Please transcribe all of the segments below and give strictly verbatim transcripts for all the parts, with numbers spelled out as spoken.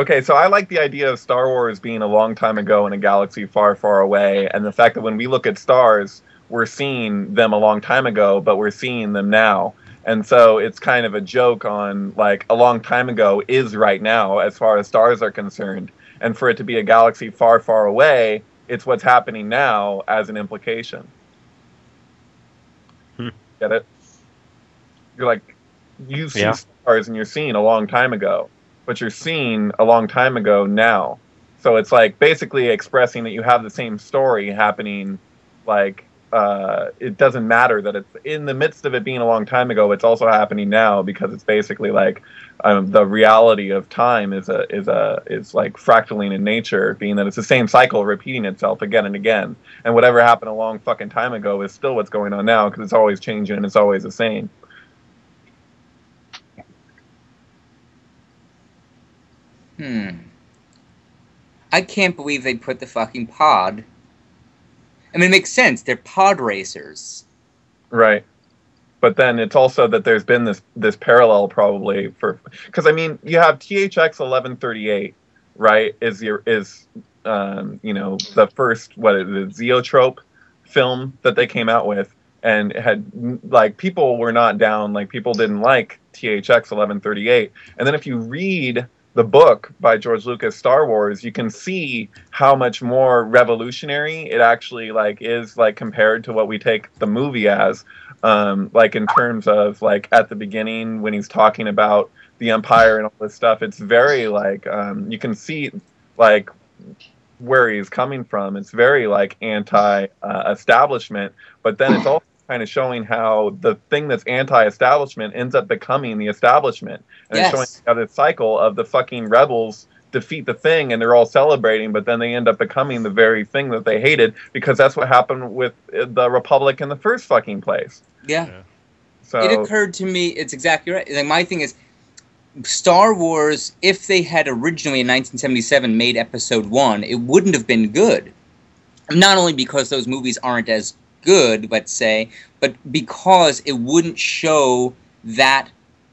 Okay, so I like the idea of Star Wars being a long time ago in a galaxy far, far away, and the fact that when we look at stars, we're seeing them a long time ago, but we're seeing them now. And so it's kind of a joke on, like, a long time ago is right now as far as stars are concerned. And for it to be a galaxy far, far away, it's what's happening now as an implication. Hmm. Get it? You're like, you see Yeah. stars and you're seeing a long time ago, but you're seeing a long time ago now. So it's like basically expressing that you have the same story happening. Like, uh, it doesn't matter that it's in the midst of it being a long time ago. It's also happening now because it's basically like um, the reality of time is a is a is like fractaling in nature, being that it's the same cycle repeating itself again and again. And whatever happened a long fucking time ago is still what's going on now because it's always changing and it's always the same. Hmm. I can't believe they put the fucking pod. I mean, it makes sense. They're pod racers. Right. But then it's also that there's been this this parallel probably for because I mean you have T H X eleven thirty-eight, right? Is your is um, you know the first what is it, Zeotrope film that they came out with, and it had like people were not down, like people didn't like T H X eleven thirty-eight, and then if you read the book by George Lucas, Star Wars, you can see how much more revolutionary it actually like is, like compared to what we take the movie as. Um, like in terms of like at the beginning when he's talking about the Empire and all this stuff, it's very like um, you can see like where he's coming from. It's very like anti-establishment, uh, but then it's also kind of showing how the thing that's anti-establishment ends up becoming the establishment, and it's showing Yes. how the cycle of the fucking rebels defeat the thing and they're all celebrating, but then they end up becoming the very thing that they hated because that's what happened with the Republic in the first fucking place. Yeah. Yeah. It So occurred to me, it's exactly right. Like, my thing is, Star Wars, if they had originally in nineteen seventy-seven made Episode One, it wouldn't have been good. Not only because those movies aren't as good, let's say, but because it wouldn't show that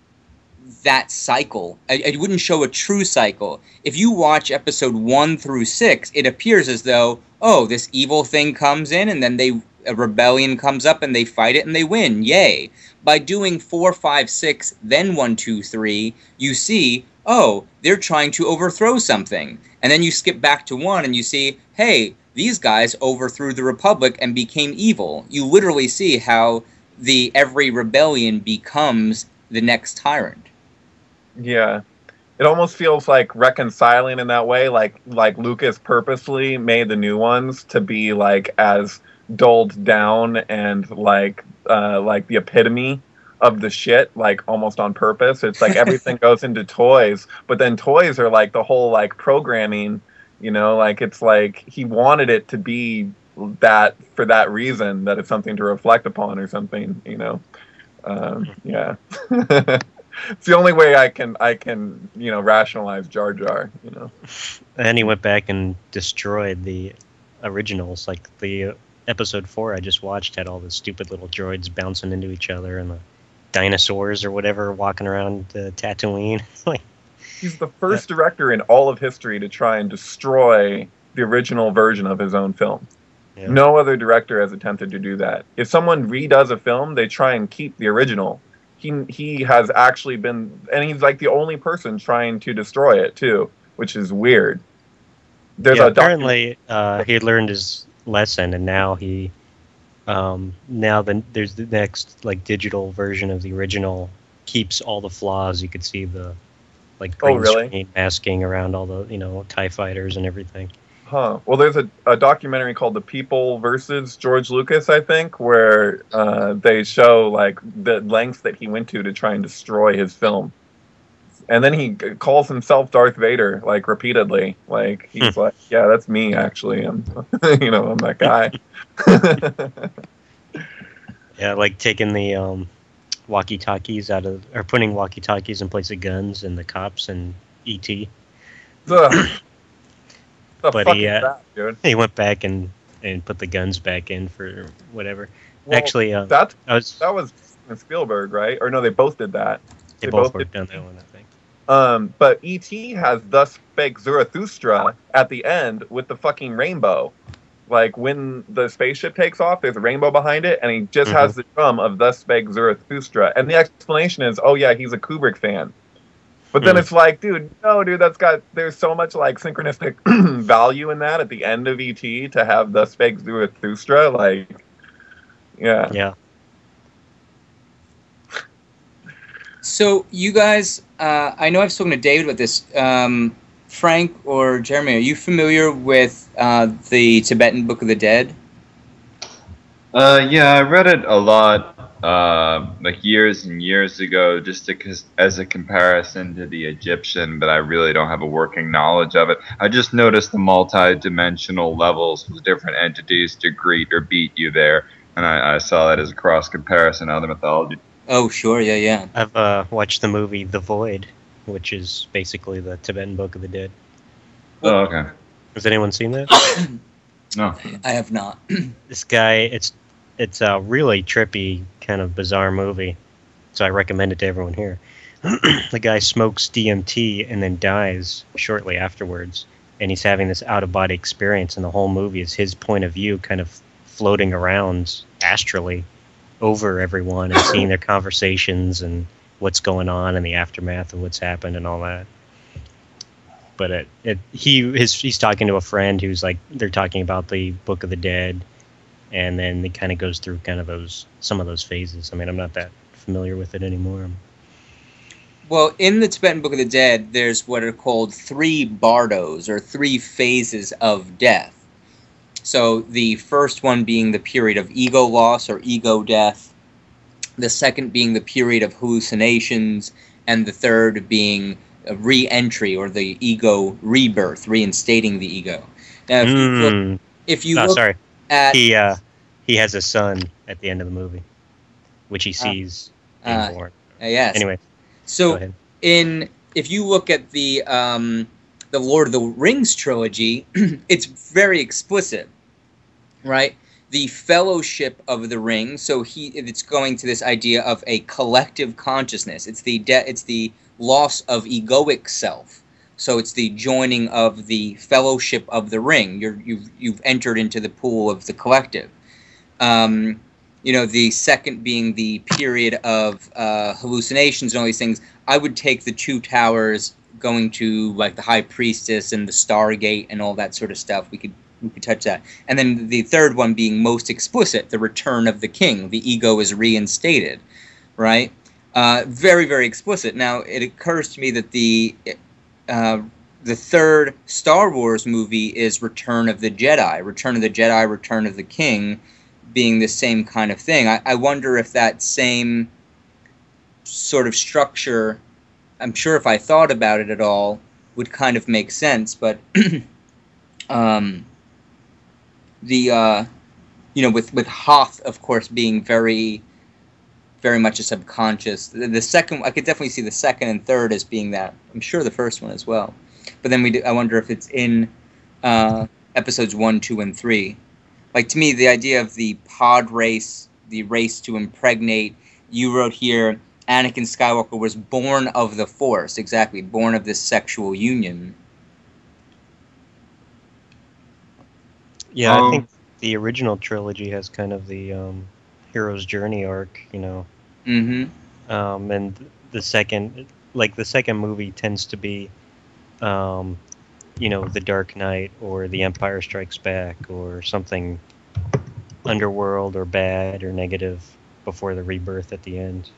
that cycle. It, it wouldn't show a true cycle. If you watch Episode One through Six, it appears as though, oh, this evil thing comes in, and then they a rebellion comes up, and they fight it, and they win. Yay! By doing four, five, six, then one, two, three, you see, oh, they're trying to overthrow something. And then you skip back to one and you see, hey, these guys overthrew the Republic and became evil. You literally see how the every rebellion becomes the next tyrant. yeah, it almost feels like reconciling in that way, like like Lucas purposely made the new ones to be like as dulled down and like uh, like the epitome of the shit, like almost on purpose. It's like everything goes into toys, but then toys are like the whole like programming, you know, like it's like he wanted it to be that for that reason, that it's something to reflect upon or something, you know. Um, yeah. It's the only way I can I can you know rationalize Jar Jar. You know. And then he went back and destroyed the originals. Like the uh, episode four I just watched had all the stupid little droids bouncing into each other and the dinosaurs or whatever walking around uh, Tatooine. Like, He's the first director in all of history to try and destroy the original version of his own film. yeah. No other director has attempted to do that. If someone redoes a film, they try and keep the original. He he has actually been, and he's like the only person trying to destroy it too, which is weird. There's yeah, a docu- apparently uh, he learned his lesson, and now he, um, now the, there's the next like digital version of the original keeps all the flaws. You could see the like Oh, green really? screen masking around all the you know TIE fighters and everything. Huh. Well, there's a, a documentary called The People versus George Lucas, I think, where uh, they show like the lengths that he went to to try and destroy his film. And then he g- calls himself Darth Vader, like repeatedly. Like he's like, yeah, that's me actually. I'm, you know, I'm that guy. Yeah, like taking the um, walkie-talkies out of, or putting walkie-talkies in place of guns and the cops and E T. Ugh. The But fuck he, is uh, that, dude? He went back and, and put the guns back in for whatever. Well, Actually, uh, that I was, that was Spielberg, right? Or no, they both did that. they, they both both worked did- on that one, I think. Um, but E T has Thus Spake Zarathustra at the end with the fucking rainbow. Like, when the spaceship takes off, there's a rainbow behind it, and he just Mhm. has the drum of Thus Spake Zarathustra. And the explanation is, oh yeah, he's a Kubrick fan. But then Hmm. it's like, dude, no, dude, that's got, there's so much, like, synchronistic value in that at the end of E T to have Thus Spake Zarathustra. Like, yeah. Yeah. So you guys, uh, I know I've spoken to David about this. Um, Frank or Jeremy, are you familiar with uh, the Tibetan Book of the Dead? Uh, yeah, I read it a lot, uh, like years and years ago, just to, cause, as a comparison to the Egyptian, but I really don't have a working knowledge of it. I just noticed the multi-dimensional levels with different entities to greet or beat you there, and I, I saw that as a cross comparison to other mythology. Oh, sure, yeah, yeah. I've uh, watched the movie The Void, which is basically the Tibetan Book of the Dead. Oh, okay. Has anyone seen that? No. I have not. This guy, it's it's a really trippy, kind of bizarre movie, so I recommend it to everyone here. The guy smokes D M T and then dies shortly afterwards, and he's having this out-of-body experience, and the whole movie is his point of view kind of floating around astrally over everyone and seeing their conversations and what's going on in the aftermath of what's happened and all that. But it, it he his he's talking to a friend who's like, they're talking about the Book of the Dead, and then it kind of goes through kind of those some of those phases. I mean, I'm not that familiar with it anymore. Well, in the Tibetan Book of the Dead, there's what are called three bardos, or three phases of death. So the first one being the period of ego loss or ego death, the second being the period of hallucinations, and the third being a re-entry or the ego rebirth, reinstating the ego. Now, if you look, Mm. if you No, look sorry. at He uh, he has a son at the end of the movie, which he sees being uh, born. uh, yes, Anyway, go so ahead. in if you look at the um, the Lord of the Rings trilogy, it's very explicit, right? The Fellowship of the Ring. So he, it's going to this idea of a collective consciousness. It's the de- it's the loss of egoic self. So it's the joining of the Fellowship of the Ring. You're, you've you've entered into the pool of the collective. Um, you know, the second being the period of uh, hallucinations and all these things. I would take the Two Towers, going to like the High Priestess and the Stargate and all that sort of stuff. We could we could touch that. And then the third one being most explicit, the Return of the King. The ego is reinstated, right? Uh, very, very explicit. Now, it occurs to me that the uh, the third Star Wars movie is Return of the Jedi. Return of the Jedi, Return of the King, being the same kind of thing. I, I wonder if that same sort of structure, I'm sure if I thought about it at all, would kind of make sense. But um, the uh, you know, with with Hoth, of course, being very, very much a subconscious. The, the second, I could definitely see the second and third as being that. I'm sure the first one as well. But then we, do, I wonder if it's in uh, episodes one, two, and three. Like, to me, the idea of the pod race, the race to impregnate. You wrote here, Anakin Skywalker was born of the Force. Exactly, born of this sexual union. Yeah, I Um, think the original trilogy has kind of the um, hero's journey arc, you know, Mm-hmm. um, and the second, like the second movie tends to be, um, you know, The Dark Knight or The Empire Strikes Back or something underworld or bad or negative before the rebirth at the end.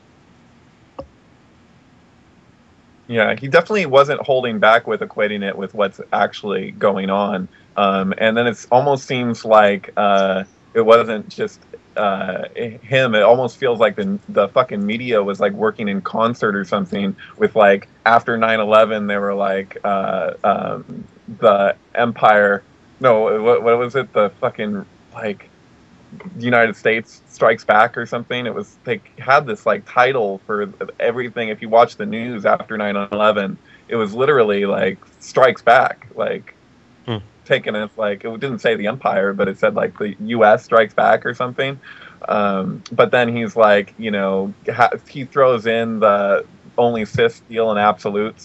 Yeah, he definitely wasn't holding back with equating it with what's actually going on. Um, and then it almost seems like uh, it wasn't just uh, him. It almost feels like the the fucking media was like working in concert or something with like after nine eleven they were like uh, um, the Empire. No, what, what was it? The fucking like United States Strikes Back or something. It was, they had this like title for everything. If you watch the news after nine eleven, it was literally like Strikes Back, like Hmm. taken as like, it didn't say the Empire, but it said like the U S Strikes Back or something. Um, but then he's like, you know, ha- he throws in the only Sith steal in absolutes.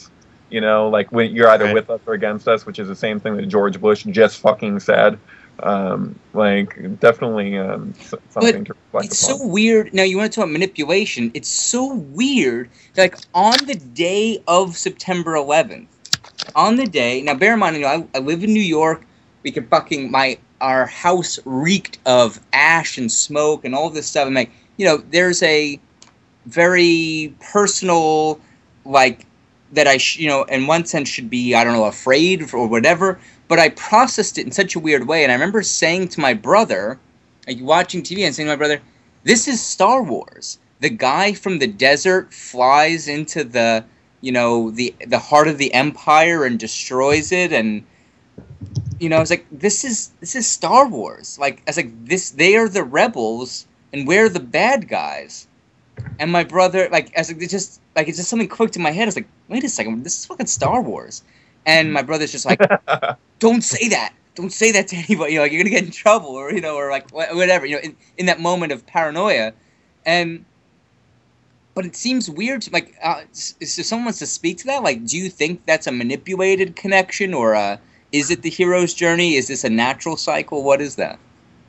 You know, like when you're either Right. with us or against us, which is the same thing that George Bush just fucking said. Um, like definitely um, s- something to reflect It's upon. so weird. Now, you want to talk about manipulation. It's so weird. Like, on the day of September eleventh, on the day, now bear in mind, you know, I, I live in New York. We could fucking, my, our house reeked of ash and smoke and all this stuff. And, like, you know, there's a very personal, like, that I, sh- you know, in one sense should be, I don't know, afraid or whatever. But I processed it in such a weird way. And I remember saying to my brother, like, watching T V and saying to my brother, this is Star Wars. The guy from the desert flies into the, you know, the the heart of the Empire and destroys it, and you know, I was like, this is this is Star Wars. Like, I was like, this they are the rebels and we're the bad guys. And my brother, like, as it just like it's just something clicked in my head. I was like, wait a second, this is fucking Star Wars. And my brother's just like, don't say that. Don't say that to anybody. You know, like, you're gonna get in trouble, or you know, or like whatever. You know, in, in that moment of paranoia, and but it seems weird. To, like, uh, if someone wants to speak to that, like, do you think that's a manipulated connection, or uh, is it the hero's journey? Is this a natural cycle? What is that?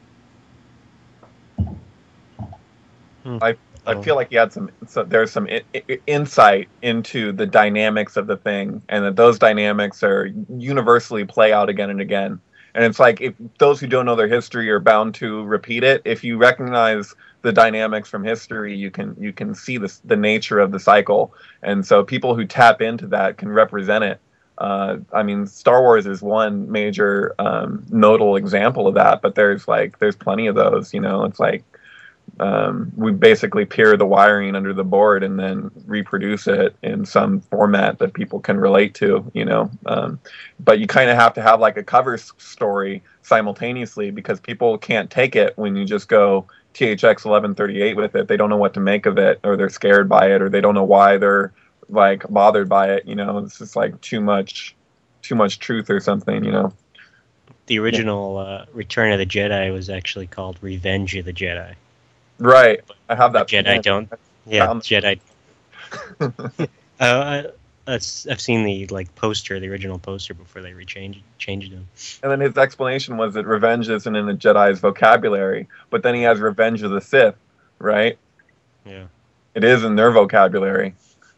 I I feel like you had some. So there's some I- I- insight into the dynamics of the thing, and that those dynamics are universally play out again and again. And it's like if those who don't know their history are bound to repeat it. If you recognize the dynamics from history, you can you can see the the nature of the cycle. And so people who tap into that can represent it. Uh, I mean, Star Wars is one major um, notable example of that, but there's like there's plenty of those. You know, it's like um, we basically peer the wiring under the board and then reproduce it in some format that people can relate to, you know. Um, but you kind of have to have like a cover s- story simultaneously because people can't take it when you just go T H X eleven thirty-eight with it. They don't know what to make of it, or they're scared by it, or they don't know why they're like bothered by it. You know, it's just like too much, too much truth or something. You know. The original uh, Return of the Jedi was actually called Revenge of the Jedi. Right. I have The that. Jedi plan. don't. Yeah, Found- Jedi. uh, I, I've seen the like poster, the original poster before they rechanged changed them. And then his explanation was that revenge isn't in the Jedi's vocabulary, but then he has Revenge of the Sith, right? Yeah. It is in their vocabulary.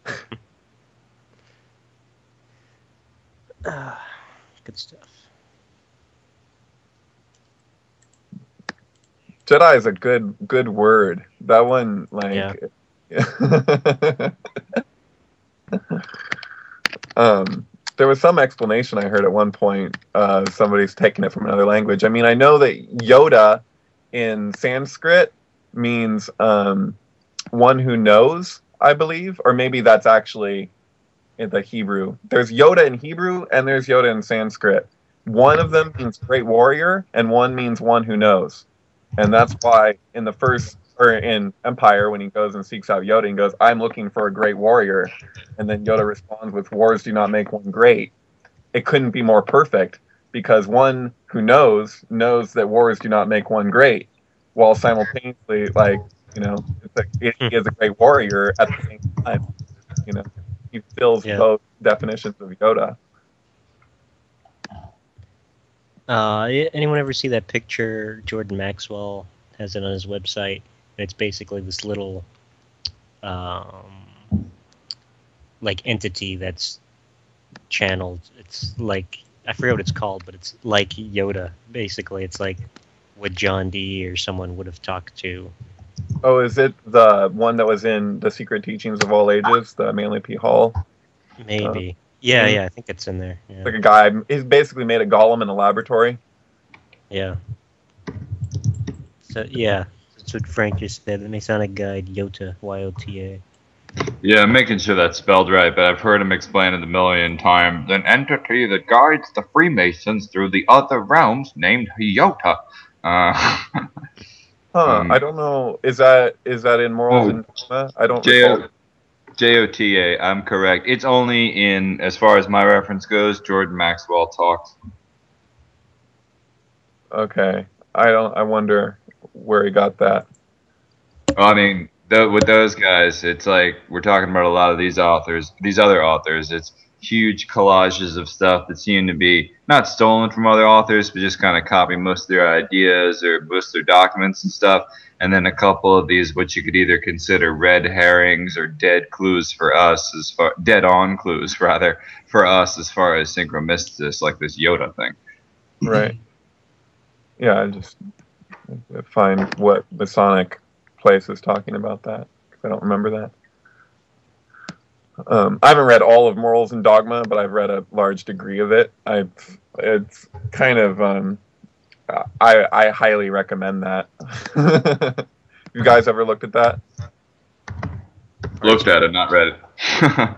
Uh, good stuff. Jedi is a good good word. That one, like, um, there was some explanation I heard at one point. Uh, somebody's taking it from another language. I mean, I know that Yoda in Sanskrit means um, one who knows, I believe, or maybe that's actually in the Hebrew. There's Yoda in Hebrew and there's Yoda in Sanskrit. One of them means great warrior, and one means one who knows. And that's why in the first, or in Empire, when he goes and seeks out Yoda and goes, I'm looking for a great warrior. And then Yoda responds with, wars do not make one great. It couldn't be more perfect because one who knows, knows that wars do not make one great, while simultaneously, like, you know, it's like, he is a great warrior at the same time. You know, he fills Yeah. both definitions of Yoda. Uh, anyone ever see that picture Jordan Maxwell has it on his website? And it's basically this little, um, like entity that's channeled. It's like I forget what it's called, but it's like Yoda. Basically, it's like what John Dee or someone would have talked to. Oh, is it the one that was in The Secret Teachings of All Ages, the Manly P. Hall? Maybe. Uh, yeah, mm. yeah, I think it's in there. Yeah. Like a guy, he's basically made a golem in a laboratory. Yeah. So yeah, that's what Frank just said. The Masonic Guide, Yota, Y O T A. Yeah, I'm making sure that's spelled right, but I've heard him explain it a million times. An entity that guides the Freemasons through the other realms named Hyota. Uh, Huh? um, I don't know. Is that is that in Morals Oh, and Dogma? I don't J recall. O J O T A, I'm correct. It's only in, as far as my reference goes, Jordan Maxwell talks. Okay, I don't. I wonder where he got that. Well, I mean, th- with those guys, it's like we're talking about a lot of these authors, these other authors. It's huge collages of stuff that seem to be not stolen from other authors, but just kind of copy most of their ideas or most of their documents and stuff. And then a couple of these, what you could either consider red herrings or dead clues for us, as far dead on clues rather for us as far as synchromysticus, like this Yoda thing. Right. Yeah, I just find what Masonic place is talking about that, because I don't remember that. Um, I haven't read all of Morals and Dogma, but I've read a large degree of it. I, it's kind of, um, I, I highly recommend that. You guys ever looked at that? Looked at it, not read it.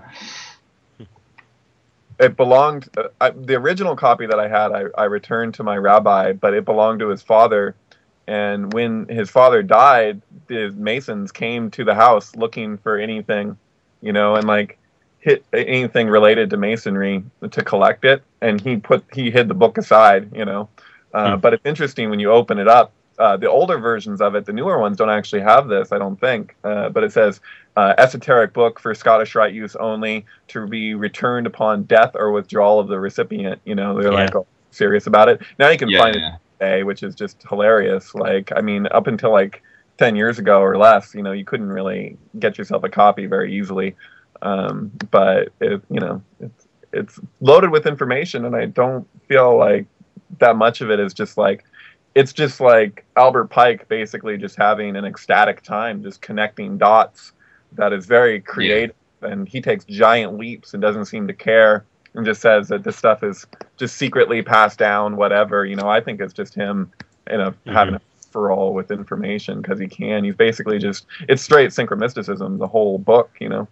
It belonged, uh, I, the original copy that I had, I, I returned to my rabbi, but it belonged to his father. And when his father died, the Masons came to the house looking for anything, you know, and like hit anything related to Masonry to collect it. And he put, he hid the book aside, you know. Uh, Hmm. But it's interesting when you open it up. Uh, the older versions of it, the newer ones don't actually have this, I don't think. Uh, but it says, uh, esoteric book for Scottish Rite use only, to be returned upon death or withdrawal of the recipient. You know, they're Yeah. like oh, serious about it. Now you can Yeah, find yeah. it today, which is just hilarious. Like, I mean, up until like ten years ago or less, you know, you couldn't really get yourself a copy very easily. Um, but, it, you know, it's, it's loaded with information, and I don't feel like that much of it is just like, it's just like Albert Pike basically just having an ecstatic time, just connecting dots that is very creative. Yeah. And he takes giant leaps and doesn't seem to care, and just says that this stuff is just secretly passed down, whatever. You know, I think it's just him, you know, mm-hmm. having a for-all with information because he can. He's basically just, it's straight synchromysticism, the whole book, you know.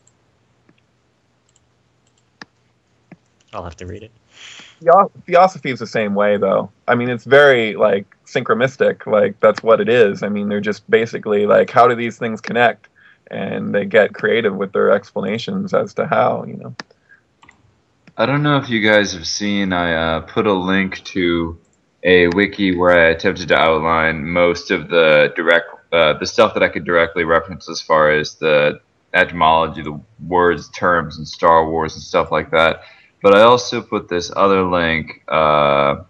I'll have to read it. Theosophy is the same way, though. I mean, it's very, like, synchromistic. Like, that's what it is. I mean, they're just basically, like, how do these things connect? And they get creative with their explanations as to how, you know. I don't know if you guys have seen, I uh, put a link to a wiki where I attempted to outline most of the direct, uh, the stuff that I could directly reference as far as the etymology, the words, terms, and Star Wars and stuff like that. But I also put this other link. Uh,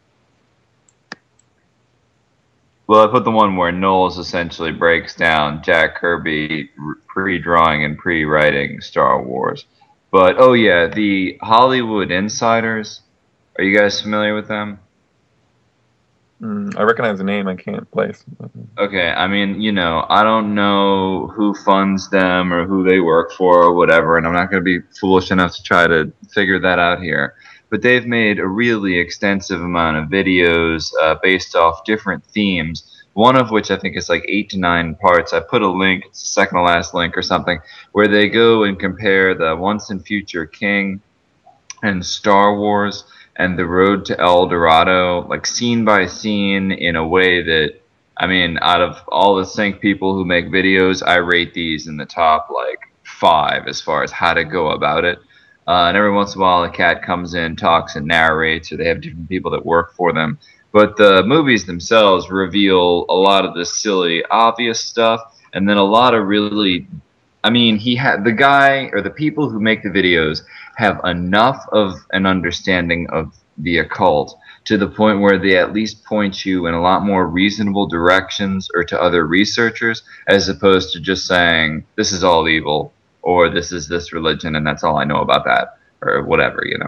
well, I put the one where Knowles essentially breaks down Jack Kirby pre-drawing and pre-writing Star Wars. But, oh yeah, the Hollywood Insiders. Are you guys familiar with them? Mm, I recognize the name. I can't place. Okay, I mean, you know, I don't know who funds them or who they work for or whatever, and I'm not going to be foolish enough to try to figure that out here. But they've made a really extensive amount of videos uh, based off different themes, one of which I think is like eight to nine parts. I put a link, it's the second to last link or something, where they go and compare the Once and Future King and Star Wars and the Road to El Dorado, like scene by scene, in a way that, I mean, out of all the sync people who make videos, I rate these in the top like five as far as how to go about it. Uh, and every once in a while, a cat comes in, talks, and narrates, or they have different people that work for them. But the movies themselves reveal a lot of the silly, obvious stuff, and then a lot of really, I mean, he had the guy or the people who make the videos have enough of an understanding of the occult to the point where they at least point you in a lot more reasonable directions or to other researchers, as opposed to just saying this is all evil or this is this religion and that's all I know about that or whatever, you know.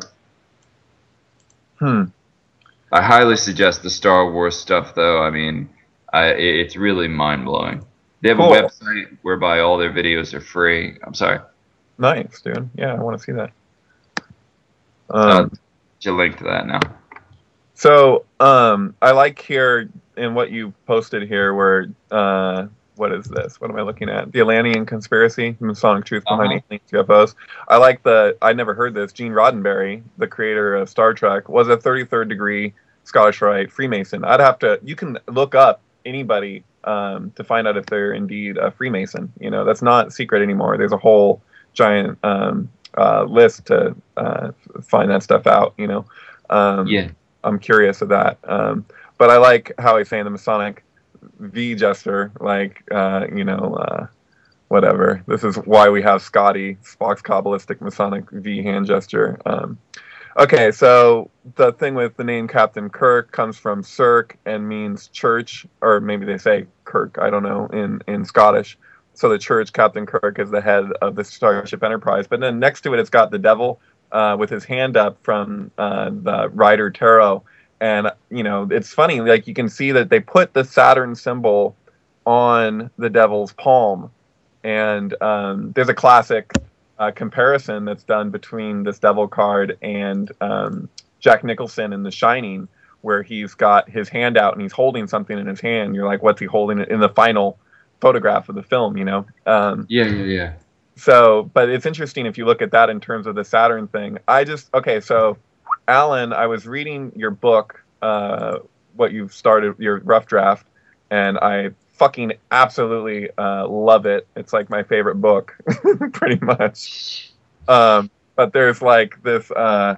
Hmm. I highly suggest the Star Wars stuff, though. I mean, I, it's really mind-blowing. They have Cool. a website whereby all their videos are free. I'm sorry. Nice, dude. Yeah, I want to see that. Um, Um, I'll link to that now. So, um, I like here in what you posted here where, uh, what is this? What am I looking at? The Atlantean Conspiracy, Masonic Truth Behind Uh-huh. Alien U F Os. I like the, I never heard this, Gene Roddenberry, the creator of Star Trek, was a thirty-third degree Scottish Rite Freemason. I'd have to, you can look up anybody um, to find out if they're indeed a Freemason. You know, that's not secret anymore. There's a whole giant um, uh, list to uh, find that stuff out, you know. Um, Yeah. I'm curious of that. Um, but I like how he's saying the Masonic V gesture, like, uh, you know, uh, whatever. This is why we have Scotty, Spock's Kabbalistic Masonic V hand gesture. Um, okay, so the thing with the name Captain Kirk comes from Cirque and means church, or maybe they say Kirk, I don't know, in, in Scottish. So the church, Captain Kirk, is the head of the Starship Enterprise. But then next to it, it's got the devil uh, with his hand up from uh, the Rider Tarot. And, you know, it's funny, like you can see that they put the Saturn symbol on the devil's palm. And um, there's a classic uh, comparison that's done between this devil card and um, Jack Nicholson in The Shining, where he's got his hand out and he's holding something in his hand. You're like, what's he holding in the final photograph of the film, you know? Um, yeah, yeah, yeah. So, but it's interesting if you look at that in terms of the Saturn thing. I just, okay, so Alan, I was reading your book, uh, what you've started, your rough draft, and I fucking absolutely uh, love it. It's like my favorite book, pretty much. Um, but there's like this, uh,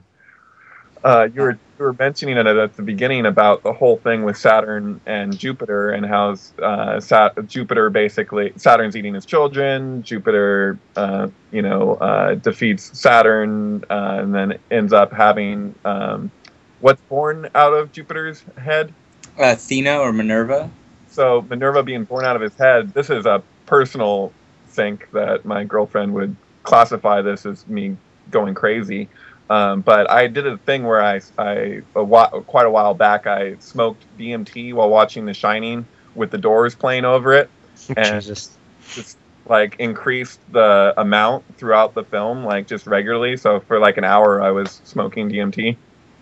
uh, you were you were mentioning it at the beginning about the whole thing with Saturn and Jupiter and how uh, Sat- Jupiter basically, Saturn's eating his children, Jupiter, uh, you know, uh, defeats Saturn uh, and then ends up having, um, what's born out of Jupiter's head? Athena or Minerva? So Minerva being born out of his head, this is a personal think that my girlfriend would classify this as me going crazy. Um, but I did a thing where I, I a while, quite a while back, I smoked D M T while watching The Shining with the Doors playing over it. And Jesus. just like increased the amount throughout the film, like just regularly. So for like an hour, I was smoking D M T.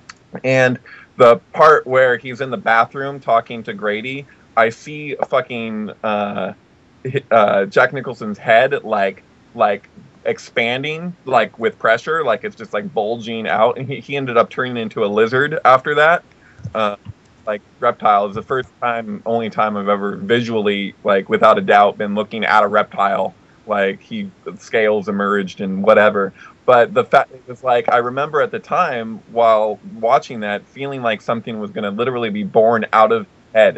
And the part where he's in the bathroom talking to Grady, I see a fucking uh, uh, Jack Nicholson's head like like expanding like with pressure, like it's just like bulging out, and he, he ended up turning into a lizard after that. Uh, like reptile is the first time, only time I've ever visually, like without a doubt, been looking at a reptile. Like he scales emerged and whatever. But the fact it was like I remember at the time while watching that feeling like something was going to literally be born out of head.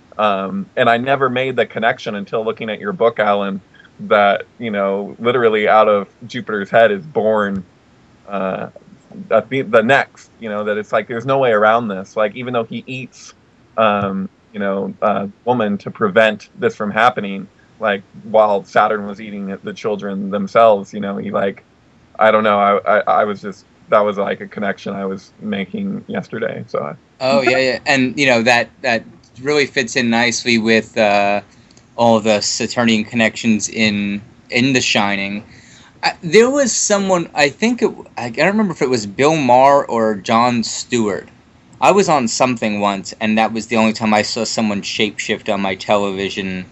Um, and I never made the connection until looking at your book, Alan, that, you know, literally out of Jupiter's head is born uh, the, the next, you know, that it's like there's no way around this. Like, even though he eats, um, you know, a woman to prevent this from happening, like, while Saturn was eating the children themselves, you know, he, like, I don't know, I, I, I was just, that was like a connection I was making yesterday, so. I, oh, yeah, yeah, and, you know, that, that really fits in nicely with, uh, all the Saturnian connections in in The Shining. I, there was someone, I think, it, I don't remember if it was Bill Maher or Jon Stewart. I was on something once, and that was the only time I saw someone shapeshift on my television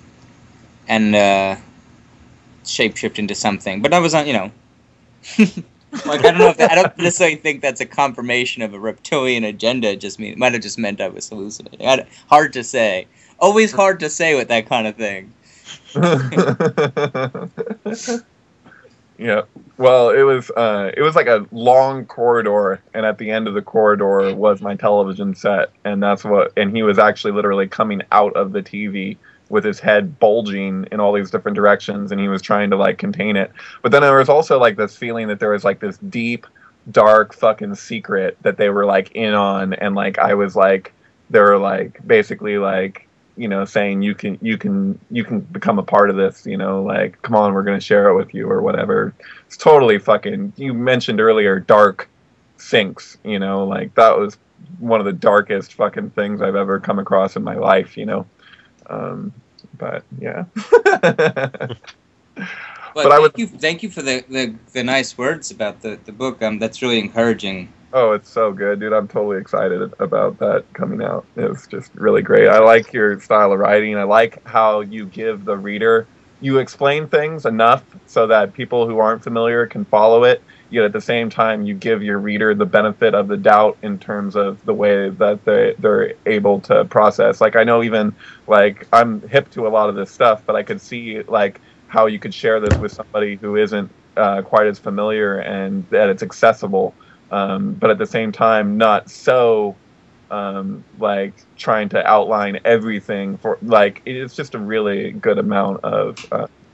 and uh, shapeshift into something. But I was on, you know, like I don't know if that, I don't necessarily think that's a confirmation of a reptilian agenda. It just mean it might have just meant I was hallucinating. I, hard to say. Always hard to say with that kind of thing. Yeah. Well, it was uh, it was like a long corridor, and at the end of the corridor was my television set, and that's what. And he was actually literally coming out of the T V with his head bulging in all these different directions, and he was trying to like contain it. But then there was also like this feeling that there was like this deep, dark fucking secret that they were like in on, and like I was like, they were like basically like, you know, saying you can you can you can become a part of this, you know, like come on, we're gonna share it with you or whatever. It's totally fucking. You mentioned earlier dark sinks, you know, like that was one of the darkest fucking things I've ever come across in my life, you know. Um, but yeah. But, but thank I would you, thank you for the, the, the nice words about the, the book. Um, that's really encouraging. Oh, it's so good, dude. I'm totally excited about that coming out. It's just really great. I like your style of writing. I like how you give the reader, you explain things enough so that people who aren't familiar can follow it, yet at the same time you give your reader the benefit of the doubt in terms of the way that they, they're able to process. Like, I know even, like, I'm hip to a lot of this stuff, but I could see, like, how you could share this with somebody who isn't uh, quite as familiar and that it's accessible. Um, but at the same time, not so, um, like, trying to outline everything for, like, it's just a really good amount of uh,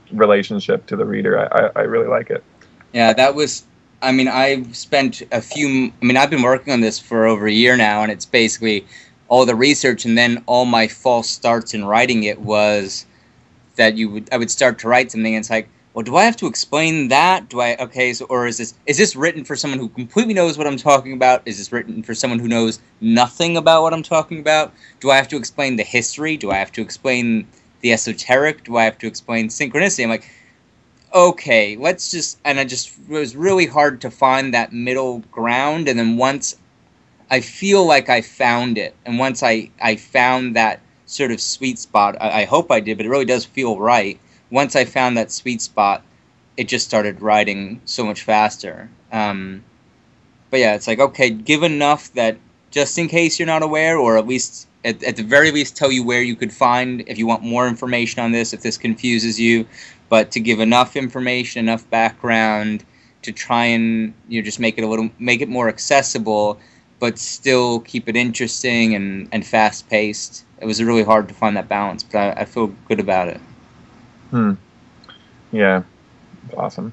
relationship to the reader. I, I, I really like it. Yeah, that was. I mean, I've spent a few. I mean, I've been working on this for over a year now, and it's basically all the research, and then all my false starts in writing it was that you would. I would start to write something, and it's like, well, do I have to explain that? Do I? Okay, so or is this is this written for someone who completely knows what I'm talking about? Is this written for someone who knows nothing about what I'm talking about? Do I have to explain the history? Do I have to explain the esoteric? Do I have to explain synchronicity? I'm like, okay, let's just, and I just, it was really hard to find that middle ground, and then once I feel like I found it, and once I, I found that sort of sweet spot, I, I hope I did, but it really does feel right. Once I found that sweet spot, it just started writing so much faster. Um, but yeah, it's like, okay, give enough that just in case you're not aware, or at least, at, at the very least, tell you where you could find, if you want more information on this, if this confuses you, but to give enough information, enough background to try and, you know, just make it a little, make it more accessible, but still keep it interesting and, and fast paced. It was really hard to find that balance, but I, I feel good about it. Hmm. Yeah. It's awesome.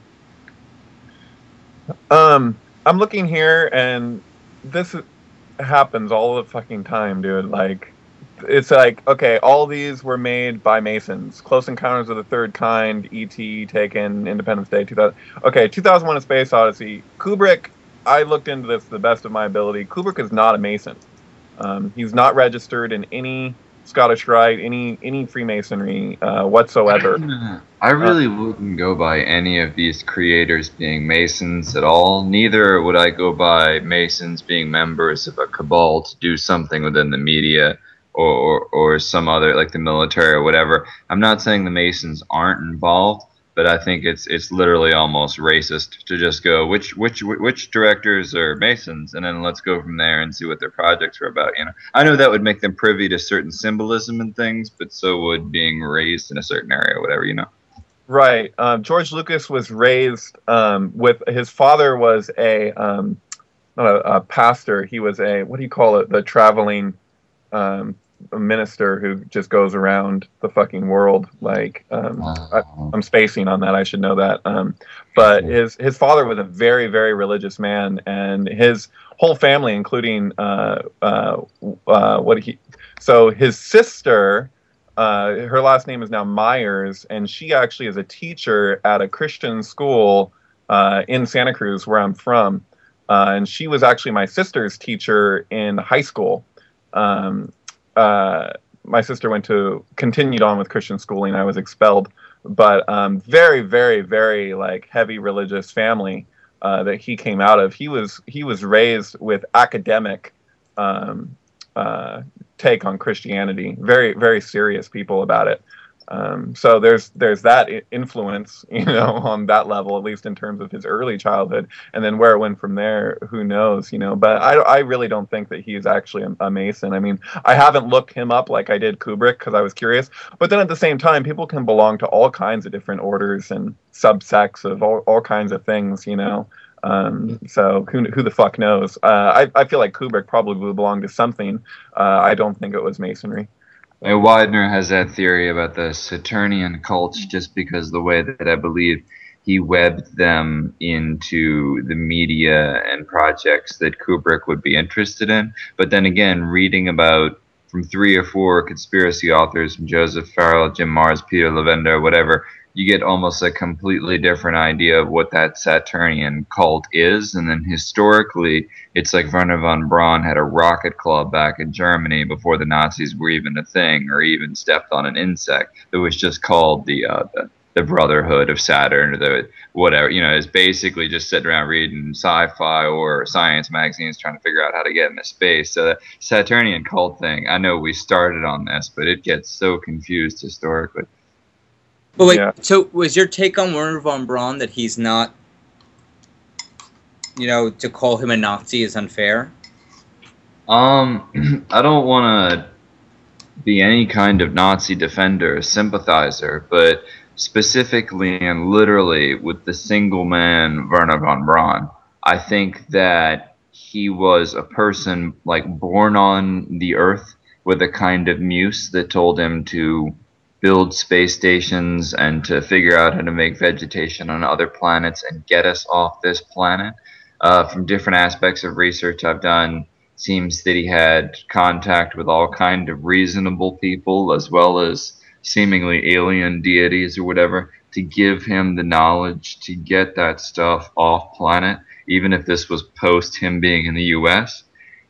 Um, I'm looking here, and this happens all the fucking time, dude. Like, it's like, okay, all these were made by Masons. Close Encounters of the Third Kind, E T, Taken, Independence Day, two thousand. Okay, two thousand one: A Space Odyssey. Kubrick, I looked into this to the best of my ability. Kubrick is not a Mason. Um, he's not registered in any Scottish Rite, any any Freemasonry uh, whatsoever. I really uh, wouldn't go by any of these creators being Masons at all. Neither would I go by Masons being members of a cabal to do something within the media. Or, or, or some other, like the military or whatever. I'm not saying the Masons aren't involved, but I think it's it's literally almost racist to just go, which which which directors are Masons, and then let's go from there and see what their projects are about. You know, I know that would make them privy to certain symbolism and things, but so would being raised in a certain area or whatever. You know. Right. Um, George Lucas was raised um, with his father was a um, not a, a pastor. He was a what do you call it? The traveling. Um, a minister who just goes around the fucking world. Like, um, I, I'm spacing on that. I should know that. Um, but his his father was a very, very religious man, and his whole family, including uh, uh, uh, what he. So his sister, uh, her last name is now Myers, and she actually is a teacher at a Christian school uh, in Santa Cruz, where I'm from. Uh, and she was actually my sister's teacher in high school. Um, uh, my sister went to, continued on with Christian schooling. I was expelled, but um, very, very, very like heavy religious family uh, that he came out of. He was, he was raised with academic um, uh, take on Christianity, very, very serious people about it. Um, so there's there's that influence, you know, on that level, at least in terms of his early childhood, and then where it went from there, who knows, you know. But I, I really don't think that he's actually a, a Mason. I mean, I haven't looked him up like I did Kubrick because I was curious. But then at the same time, people can belong to all kinds of different orders and subsects of all, all kinds of things, you know. Um, so who who the fuck knows? Uh, I I feel like Kubrick probably would belong to something. Uh, I don't think it was Masonry. And Widener has that theory about the Saturnian cults just because the way that I believe he webbed them into the media and projects that Kubrick would be interested in. But then again, reading about from three or four conspiracy authors, from Joseph Farrell, Jim Marrs, Peter Levenda, whatever, you get almost a completely different idea of what that Saturnian cult is. And then historically, it's like Werner von Braun had a rocket club back in Germany before the Nazis were even a thing, or even stepped on an insect. It was just called the uh, the, the Brotherhood of Saturn, or the whatever. You know, it's basically just sitting around reading sci-fi or science magazines trying to figure out how to get into space. So the Saturnian cult thing, I know we started on this, but it gets so confused historically. But wait, Yeah. So was your take on Werner von Braun that he's not, you know, to call him a Nazi is unfair? Um, I don't want to be any kind of Nazi defender or sympathizer, but specifically and literally with the single man Werner von Braun, I think that he was a person like born on the earth with a kind of muse that told him to build space stations and to figure out how to make vegetation on other planets and get us off this planet. Uh, from different aspects of research I've done, seems that he had contact with all kind of reasonable people as well as seemingly alien deities or whatever to give him the knowledge to get that stuff off planet, even if this was post him being in the U S.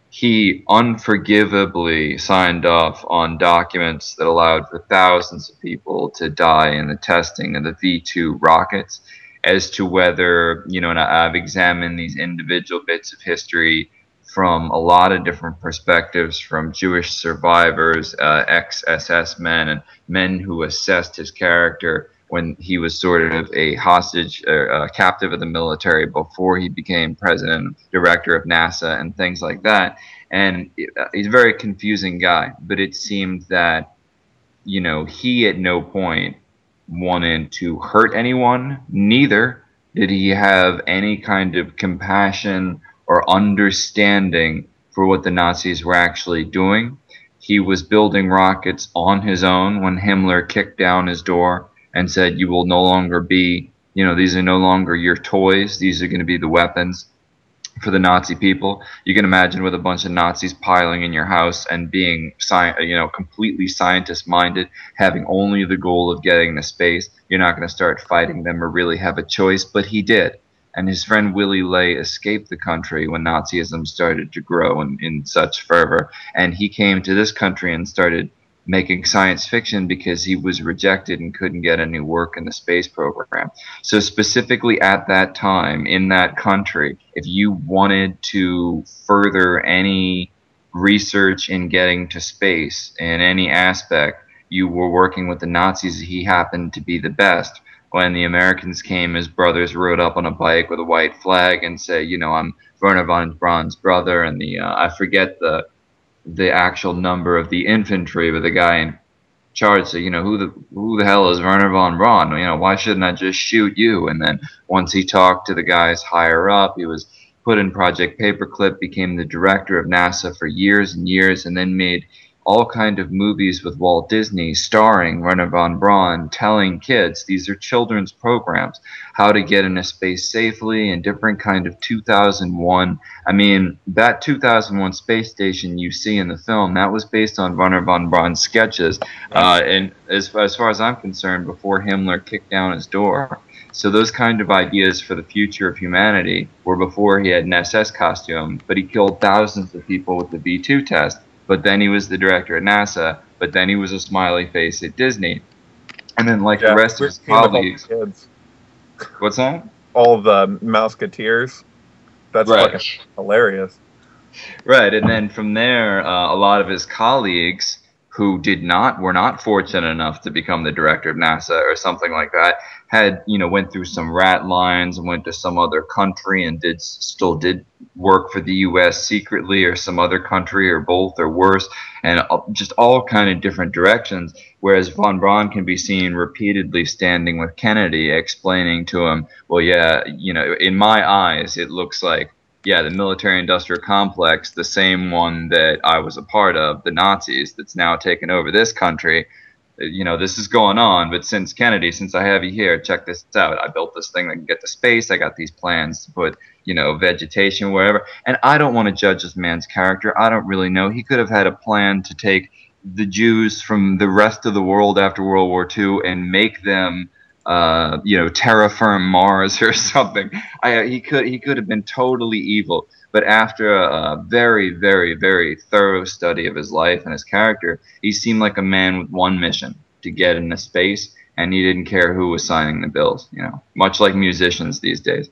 He unforgivably signed off on documents that allowed for thousands of people to die in the testing of the V two rockets. As to whether, you know, and I've examined these individual bits of history from a lot of different perspectives, from Jewish survivors, uh, ex-S S men, and men who assessed his character when he was sort of a hostage, or uh, captive of the military before he became president, director of NASA, and things like that. And uh, he's a very confusing guy, but it seemed that, you know, he at no point wanted to hurt anyone. Neither did he have any kind of compassion or understanding for what the Nazis were actually doing. He was building rockets on his own when Himmler kicked down his door and said, you will no longer be, you know, these are no longer your toys, these are going to be the weapons for the Nazi people. You can imagine with a bunch of Nazis piling in your house and being, sci- you know, completely scientist-minded, having only the goal of getting to space, you're not going to start fighting them or really have a choice, but he did. And his friend Willy Ley escaped the country when Nazism started to grow in, in such fervor. And he came to this country and started making science fiction because he was rejected and couldn't get any work in the space program. So specifically at that time in that country, if you wanted to further any research in getting to space in any aspect, you were working with the Nazis. He happened to be the best. When the Americans came, his brothers rode up on a bike with a white flag and say, you know, I'm Wernher von Braun's brother, and the uh, I forget the the actual number of the infantry, but the guy in charge said, you know, who the who the hell is Wernher von Braun? You know, why shouldn't I just shoot you? And then once he talked to the guys higher up, he was put in Project Paperclip, became the director of NASA for years and years, and then made all kind of movies with Walt Disney starring Wernher von Braun, telling kids, these are children's programs, how to get into space safely, and different kind of two thousand one. I mean, that two thousand one space station you see in the film, that was based on Wernher von Braun's sketches. Uh, and as, as far as I'm concerned, before Himmler kicked down his door. So those kind of ideas for the future of humanity were before he had an S S costume, but he killed thousands of people with the V two test. But then he was the director at NASA, but then he was a smiley face at Disney. And then like yeah, the rest of his colleagues. Kids. What's that? All the Mouseketeers. That's right. Fucking hilarious. Right, and then from there, uh, a lot of his colleagues who did not, were not fortunate enough to become the director of NASA or something like that, had, you know, went through some rat lines and went to some other country and did, still did work for the U S secretly or some other country or both or worse, and just all kind of different directions. Whereas von Braun can be seen repeatedly standing with Kennedy explaining to him, well, yeah, you know, in my eyes, it looks like, yeah, the military-industrial complex, the same one that I was a part of, the Nazis, that's now taken over this country. You know, this is going on, but since Kennedy, since I have you here, check this out. I built this thing that can get to space. I got these plans to put, you know, vegetation wherever. And I don't want to judge this man's character. I don't really know. He could have had a plan to take the Jews from the rest of the world after World War Two and make them Uh, you know, terraform Mars or something. I, he could he could have been totally evil, but after a, a very, very, very thorough study of his life and his character, he seemed like a man with one mission: to get into space, and he didn't care who was signing the bills. You know, much like musicians these days.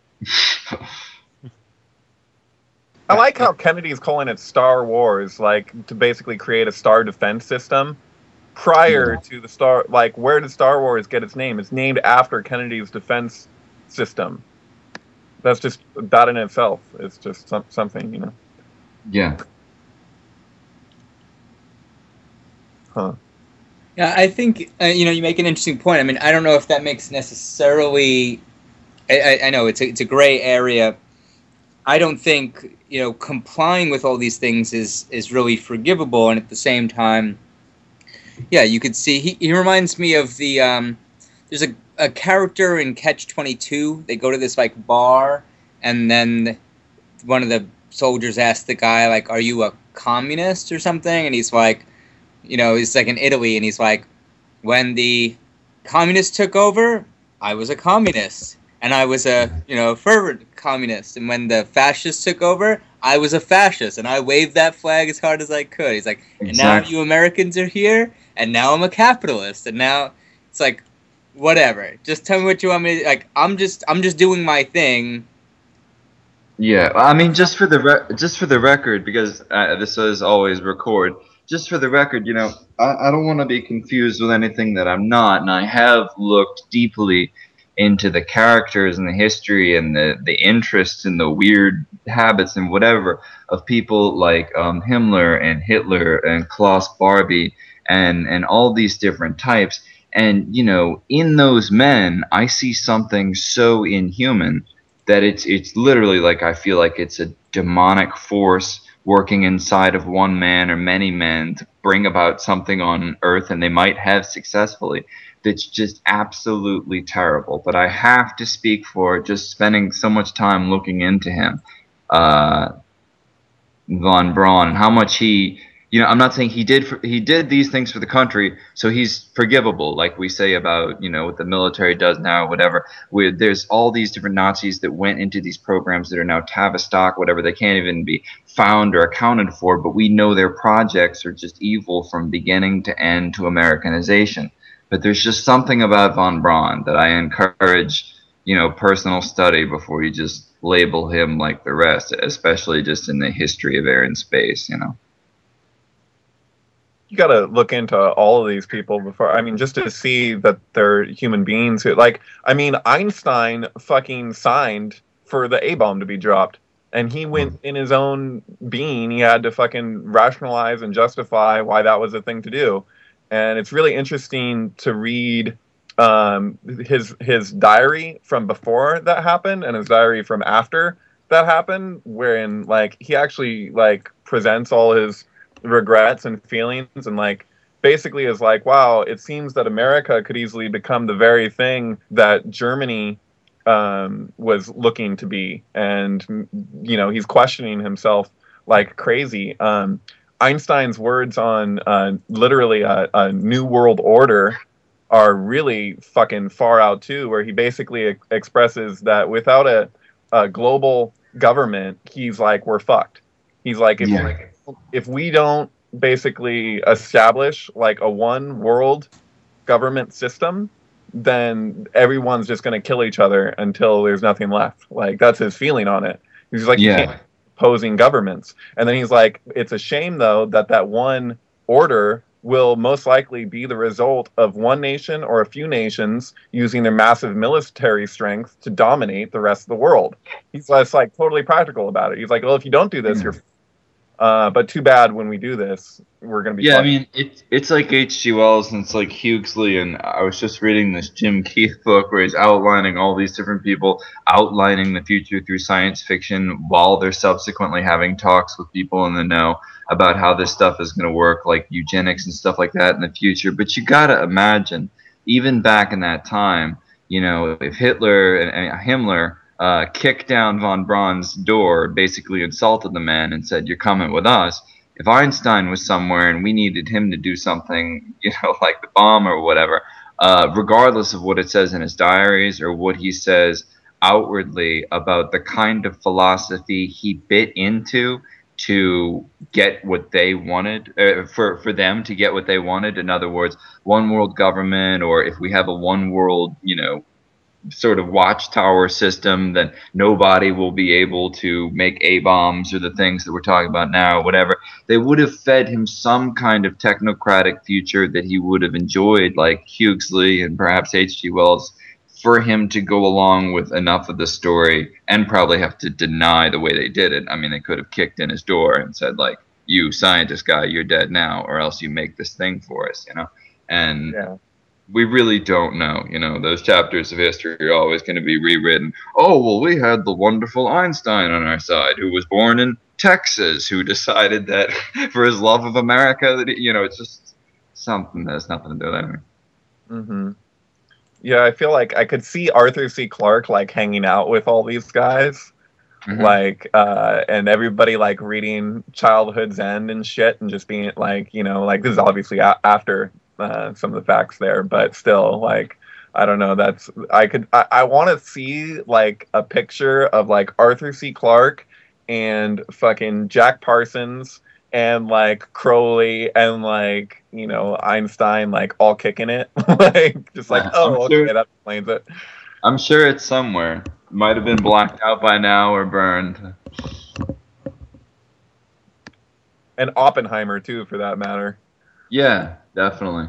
I like how Kennedy's calling it Star Wars, like to basically create a star defense system. Prior yeah. to the Star, like, where did Star Wars get its name? It's named after Kennedy's defense system. That's just, that in itself is just some, something, you know? Yeah. Huh. Yeah, I think, uh, you know, you make an interesting point. I mean, I don't know if that makes necessarily, I, I, I know it's a, it's a gray area. I don't think, you know, complying with all these things is, is really forgivable, and at the same time, Yeah, you could see he, he reminds me of the um, there's a, a character in Catch twenty-two. They go to this like bar, and then one of the soldiers asks the guy like, "Are you a communist or something?" And he's like, you know, he's like in Italy, and he's like, "When the communists took over, I was a communist, and I was a you know fervent communist. And when the fascists took over, I was a fascist, and I waved that flag as hard as I could." He's like, "And now you Americans are here, and now I'm a capitalist, and now it's like, whatever. Just tell me what you want me to like. I'm just I'm just doing my thing." Yeah, I mean, just for the re- just for the record, because uh, this is always record. Just for the record, you know, I, I don't want to be confused with anything that I'm not, and I have looked deeply into the characters and the history and the the interests and the weird habits and whatever of people like um, Himmler and Hitler and Klaus Barbie and and all these different types. And you know, in those men, I see something so inhuman that it's it's literally like I feel like it's a demonic force working inside of one man or many men to bring about something on earth, and they might have successfully. That's just absolutely terrible. But I have to speak for just spending so much time looking into him, uh, von Braun, and how much he, you know, I'm not saying he did for, he did these things for the country, so he's forgivable, like we say about, you know, what the military does now, whatever. Where there's all these different Nazis that went into these programs that are now Tavistock, whatever. They can't even be found or accounted for, but we know their projects are just evil from beginning to end to Americanization. But there's just something about von Braun that I encourage, you know, personal study before you just label him like the rest, especially just in the history of air and space, you know. You got to look into all of these people before, I mean, just to see that they're human beings who, like, I mean, Einstein fucking signed for the A-bomb to be dropped, and he went in his own being, he had to fucking rationalize and justify why that was a thing to do. And it's really interesting to read um, his his diary from before that happened and his diary from after that happened, wherein like he actually like presents all his regrets and feelings, and like basically is like, wow, it seems that America could easily become the very thing that Germany um, was looking to be, and you know he's questioning himself like crazy. Um, Einstein's words on uh, literally a, a new world order are really fucking far out too, where he basically e- expresses that without a, a global government, he's like, we're fucked. He's like, if, Yeah. if we don't basically establish like a one world government system, then everyone's just going to kill each other until there's nothing left. Like, that's his feeling on it. He's like, you Yeah. can't opposing governments. And then he's like, it's a shame though that that one order will most likely be the result of one nation or a few nations using their massive military strength to dominate the rest of the world. He's just like totally practical about it. He's like, well, if you don't do this, Yeah. you're uh, but too bad when we do this, we're going to be Yeah, I fucked. mean, it's it's like H G Wells and it's like Huxley, and I was just reading this Jim Keith book where he's outlining all these different people outlining the future through science fiction while they're subsequently having talks with people in the know about how this stuff is going to work, like eugenics and stuff like that in the future. But you got to imagine, even back in that time, you know, if Hitler and, and Himmler uh, kicked down von Braun's door, basically insulted the man and said, "You're coming with us." If Einstein was somewhere and we needed him to do something, you know, like the bomb or whatever, uh, regardless of what it says in his diaries or what he says outwardly about the kind of philosophy he bit into to get what they wanted, uh, for, for them to get what they wanted. In other words, one world government, or if we have a one world, you know, sort of watchtower system, that nobody will be able to make A-bombs or the things that we're talking about now, whatever. They would have fed him some kind of technocratic future that he would have enjoyed, like Huxley and perhaps H G Wells, for him to go along with enough of the story and probably have to deny the way they did it. I mean, they could have kicked in his door and said, like, you scientist guy, you're dead now, or else you make this thing for us, you know? And Yeah. we really don't know. You know, those chapters of history are always going to be rewritten. Oh, well, we had the wonderful Einstein on our side, who was born in Texas, who decided that for his love of America, that he, you know, it's just something that has nothing to do with anything. Mm-hmm. Yeah, I feel like I could see Arthur C. Clarke like hanging out with all these guys, Mm-hmm. like, uh, and everybody like reading Childhood's End and shit, and just being like, you know, like this is obviously a- after uh, some of the facts there, but still, like, I don't know. That's I could I, I want to see like a picture of like Arthur C. Clarke and fucking Jack Parsons and like Crowley and like, you know, Einstein like all kicking it, like just like, Yeah, oh, I'm okay, sure. that explains it. I'm sure it's somewhere. Might have been blacked out by now or burned. And Oppenheimer too, for that matter. Yeah, definitely.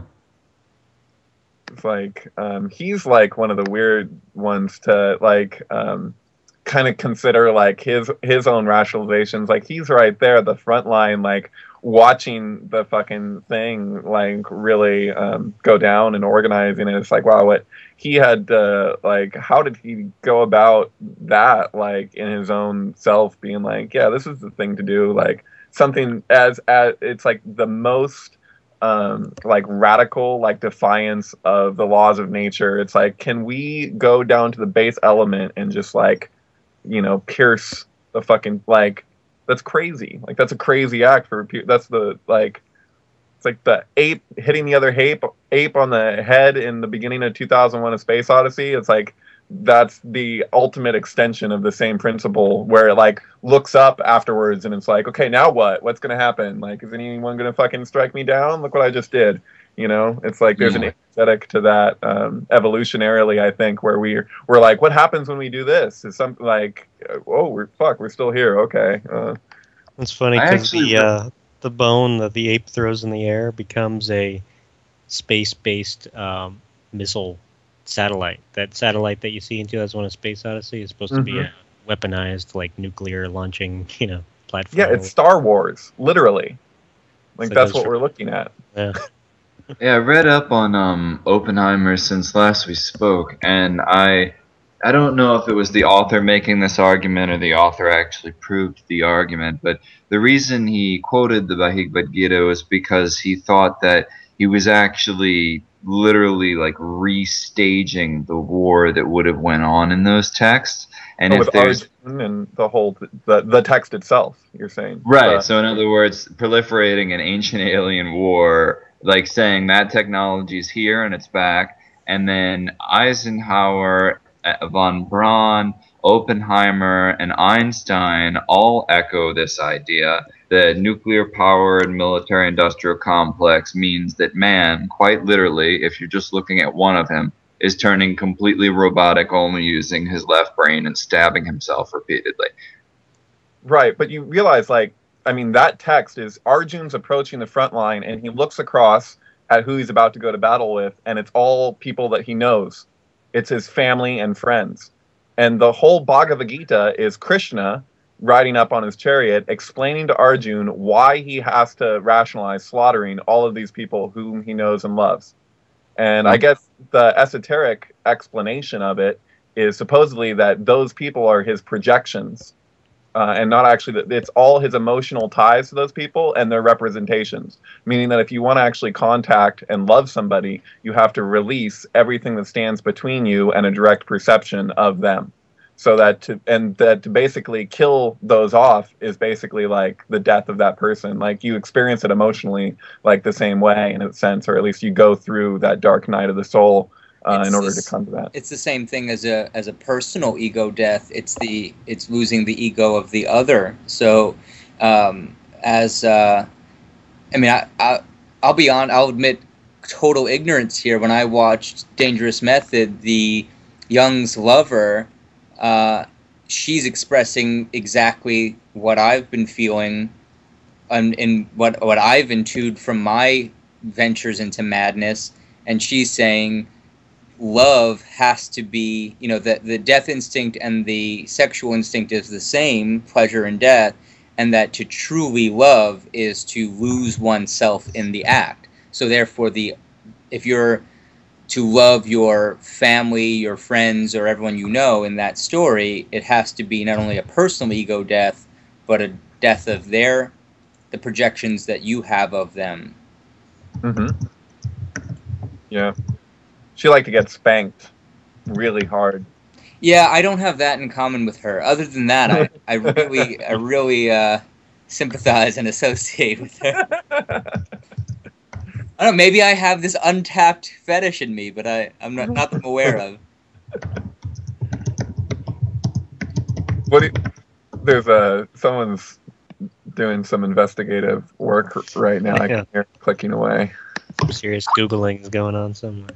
It's like um, he's like one of the weird ones to like um, kind of consider like his his own rationalizations. Like he's right there at the front line, like watching the fucking thing like really um, go down and organizing it. It's like, wow, what he had to like, how did he go about that? Like in his own self, being like, yeah, this is the thing to do. Like something as as it's like the most um like radical like defiance of the laws of nature. It's like, can we go down to the base element and just like, you know, pierce the fucking like, that's crazy. Like that's a crazy act for that's the like, it's like the ape hitting the other ape ape on the head in the beginning of two thousand one: A Space Odyssey. It's like that's the ultimate extension of the same principle, where it like looks up afterwards and it's like, okay, now what? What's gonna happen? Like, is anyone gonna fucking strike me down? Look what I just did. You know, it's like there's Yeah. an aesthetic to that um, evolutionarily, I think, where we we're like, what happens when we do this? Is something like, oh, we're fuck, we're still here. Okay. Uh, It's funny I because actually the re- uh, the bone that the ape throws in the air becomes a space-based um, missile satellite. That satellite that you see in two thousand one: A Space Odyssey is supposed to be Mhm. a weaponized, like nuclear launching, you know, platform. yeah, it's Star Wars, literally. Like So it that's goes what from- we're looking at. yeah. Yeah, I read up on um, Oppenheimer since last we spoke, and I I don't know if it was the author making this argument or the author actually proved the argument, but the reason he quoted the Bhagavad Gita was because he thought that he was actually literally like restaging the war that would have went on in those texts. And Oh, if with there's Arjun and the whole the the text itself, you're saying. Right. The- So, in other words, proliferating an ancient alien war, like saying that technology is here and it's back, and then Eisenhower, uh, von Braun, Oppenheimer, and Einstein all echo this idea that nuclear powered military industrial complex means that man, quite literally, if you're just looking at one of him, is turning completely robotic, only using his left brain and stabbing himself repeatedly. Right, but you realize, like, I mean, that text is Arjun's approaching the front line, and he looks across at who he's about to go to battle with, and it's all people that he knows. It's his family and friends. And the whole Bhagavad Gita is Krishna riding up on his chariot, explaining to Arjun why he has to rationalize slaughtering all of these people whom he knows and loves. And I guess the esoteric explanation of it is supposedly that those people are his projections, uh, and not actually that it's all his emotional ties to those people and their representations. Meaning that if you want to actually contact and love somebody, you have to release everything that stands between you and a direct perception of them. So that to and that to basically kill those off is basically like the death of that person. Like you experience it emotionally like the same way in a sense, or at least you go through that dark night of the soul uh, It's in order this- to come to that. It's the same thing as a as a personal ego death. It's the it's losing the ego of the other. So, um, as uh, I mean, I, I I'll be on. I'll admit total ignorance here. When I watched Dangerous Method, the Young's lover, uh, she's expressing exactly what I've been feeling, and in what what I've intuited from my ventures into madness, and she's saying love has to be, you know, that the death instinct and the sexual instinct is the same, pleasure and death, and that to truly love is to lose oneself in the act. So therefore, the if you're to love your family, your friends, or everyone you know in that story, it has to be not only a personal ego death, but a death of their the projections that you have of them. Mm-hmm. Yeah. She liked to get spanked really hard. Yeah, I don't have that in common with her. Other than that, I, I really I really uh, sympathize and associate with her. I don't know, maybe I have this untapped fetish in me, but I, I'm not, not that I'm aware of. What do you, there's a someone's doing some investigative work right now. I Yeah. can hear clicking away. Some serious Googling is going on somewhere.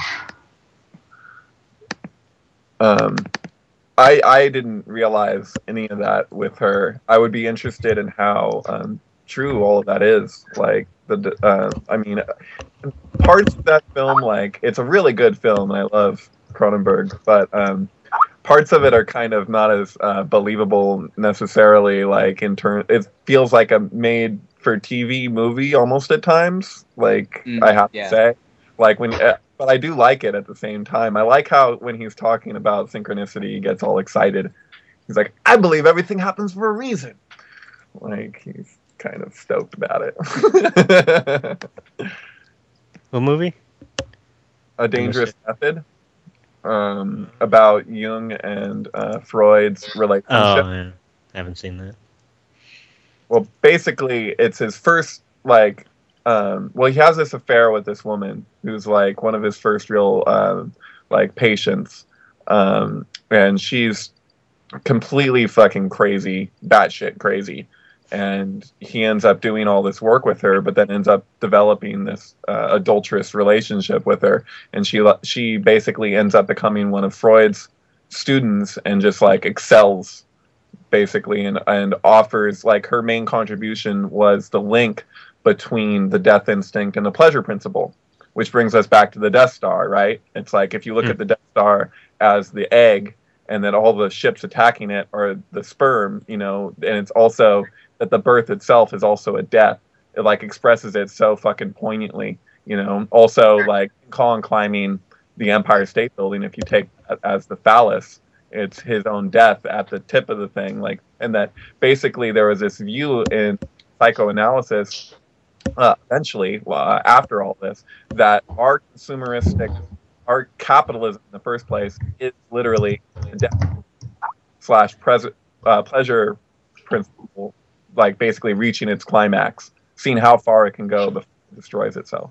Um, I I didn't realize any of that with her. I would be interested in how um, true all of that is. Like the uh, I mean, parts of that film, like it's a really good film, and I love Cronenberg, but um, parts of it are kind of not as uh, believable necessarily. Like in turn, it feels like a made for T V movie almost at times. Like Mm, I have yeah. to say, like when, uh, but I do like it at the same time. I like how when he's talking about synchronicity, he gets all excited. He's like, "I believe everything happens for a reason." Like he's kind of stoked about it. What movie? A Dangerous Method. Um, about Jung and uh, Freud's relationship. Oh, yeah. I haven't seen that. Well, basically, it's his first, like, um, well, he has this affair with this woman who's, like, one of his first real, um, like, patients. Um, and she's completely fucking crazy, batshit crazy. And he ends up doing all this work with her, but then ends up developing this uh, adulterous relationship with her. And she she basically ends up becoming one of Freud's students and just, like, excels basically, and, and offers, like, her main contribution was the link between the death instinct and the pleasure principle, which brings us back to the Death Star, right? It's like if you look Hmm. at the Death Star as the egg, and then all the ships attacking it are the sperm, you know, and it's also that the birth itself is also a death. It, like, expresses it so fucking poignantly, you know. Also, like, Kong climbing the Empire State Building, if you take that as the phallus, it's his own death at the tip of the thing, like, and that basically there was this view in psychoanalysis, uh, eventually, uh, after all this, that our consumeristic, our capitalism in the first place is literally the death slash pres- uh, pleasure principle, like basically reaching its climax, seeing how far it can go before it destroys itself.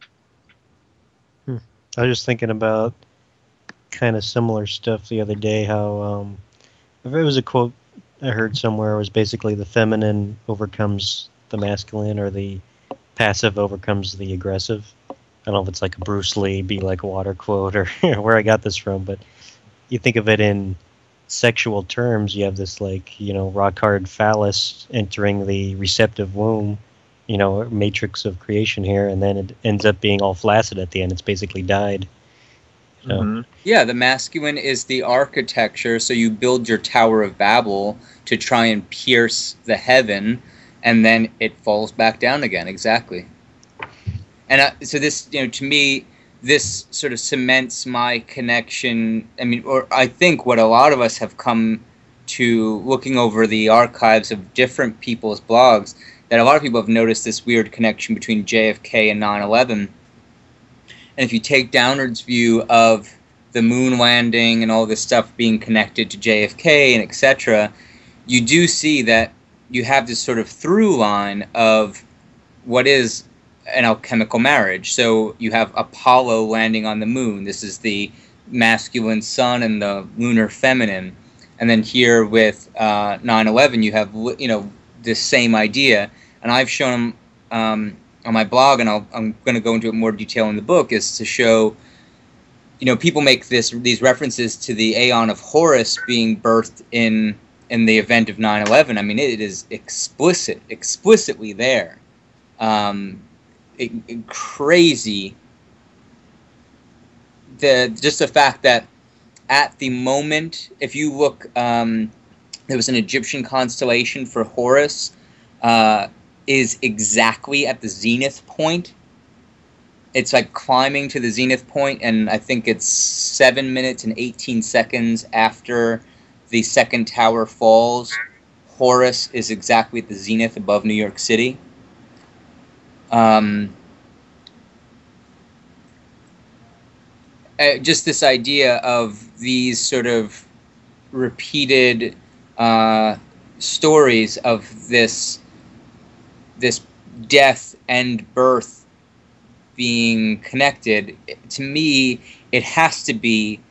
I was just thinking about kind of similar stuff the other day. How um, it was a quote I heard somewhere. It was basically the feminine overcomes the masculine, or the passive overcomes the aggressive. I don't know if it's like a Bruce Lee "be like water" quote or where I got this from, but you think of it in sexual terms. You have this, like, you know, rock hard phallus entering the receptive womb, you know, matrix of creation here, and then it ends up being all flaccid at the end. It's basically died. So, Mm-hmm. Yeah, the masculine is the architecture, so you build your Tower of Babel to try and pierce the heaven, and then it falls back down again. Exactly. And uh, so this, you know, to me, this sort of cements my connection. I mean, or I think what a lot of us have come to, looking over the archives of different people's blogs, that a lot of people have noticed this weird connection between J F K and nine eleven. And if you take Downard's view of the moon landing and all this stuff being connected to J F K and et cetera, you do see that you have this sort of through line of what is an alchemical marriage. So you have Apollo landing on the moon. This is the masculine sun and the lunar feminine. And then here with uh, nine eleven, you have, you know, this same idea. And I've shown them um, on my blog, and I'll, I'm going to go into it more detail in the book, is to show, you know, people make this these references to the Aeon of Horus being birthed in in the event of nine eleven. I mean, it is explicit, explicitly there. Um, it, it, crazy. The just the fact that at the moment, if you look, um, there was an Egyptian constellation for Horus, uh, is exactly at the zenith point. It's like climbing to the zenith point, and I think it's seven minutes and eighteen seconds after the second tower falls. Horus is exactly at the zenith above New York City. Um, uh, just this idea of these sort of repeated uh, stories of this this death and birth being connected. To me, it has to be.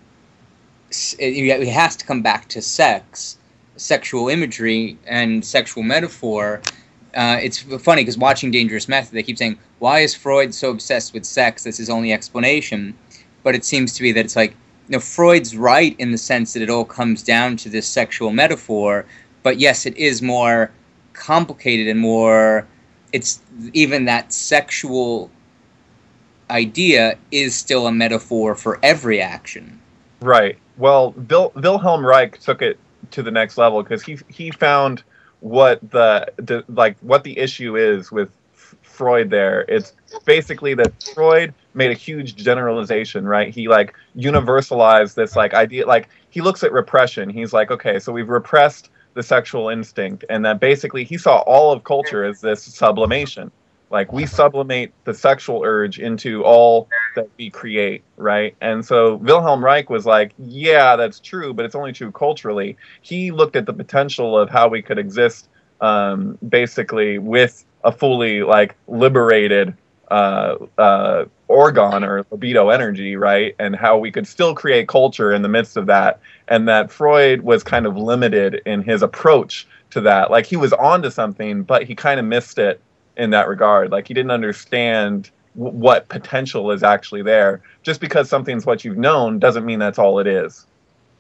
It has to come back to sex, sexual imagery, and sexual metaphor. Uh, it's funny because watching Dangerous Method, they keep saying, "Why is Freud so obsessed with sex? That's his only explanation." But it seems to be that it's like, you know, Freud's right in the sense that it all comes down to this sexual metaphor. But yes, it is more complicated and more. It's even that sexual idea is still a metaphor for every action. Right. Well, Vil- Wilhelm Reich took it to the next level because he he found what the, the like what the issue is with F- Freud. There, it's basically that Freud made a huge generalization. Right. He like universalized this like idea. Like he looks at repression. He's like, okay, so we've repressed the sexual instinct, and that basically he saw all of culture as this sublimation. Like we sublimate the sexual urge into all that we create, right? And so Wilhelm Reich was like, yeah, that's true, but it's only true culturally. He looked at the potential of how we could exist um, basically with a fully like liberated uh, uh, organ or libido energy, right? And how we could still create culture in the midst of that. And that Freud was kind of limited in his approach to that. Like he was onto something, but he kind of missed it in that regard. Like he didn't understand w- what potential is actually there. Just because something's what you've known doesn't mean that's all it is.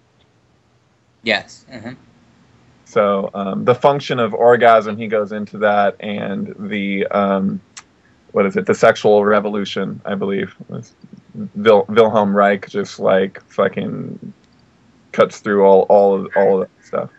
Yes. Mm-hmm. So um, the function of orgasm, he goes into that, and the um, what is it? The sexual revolution, I believe. Vil- Wilhelm Reich just like fucking cuts through all all of all of that stuff.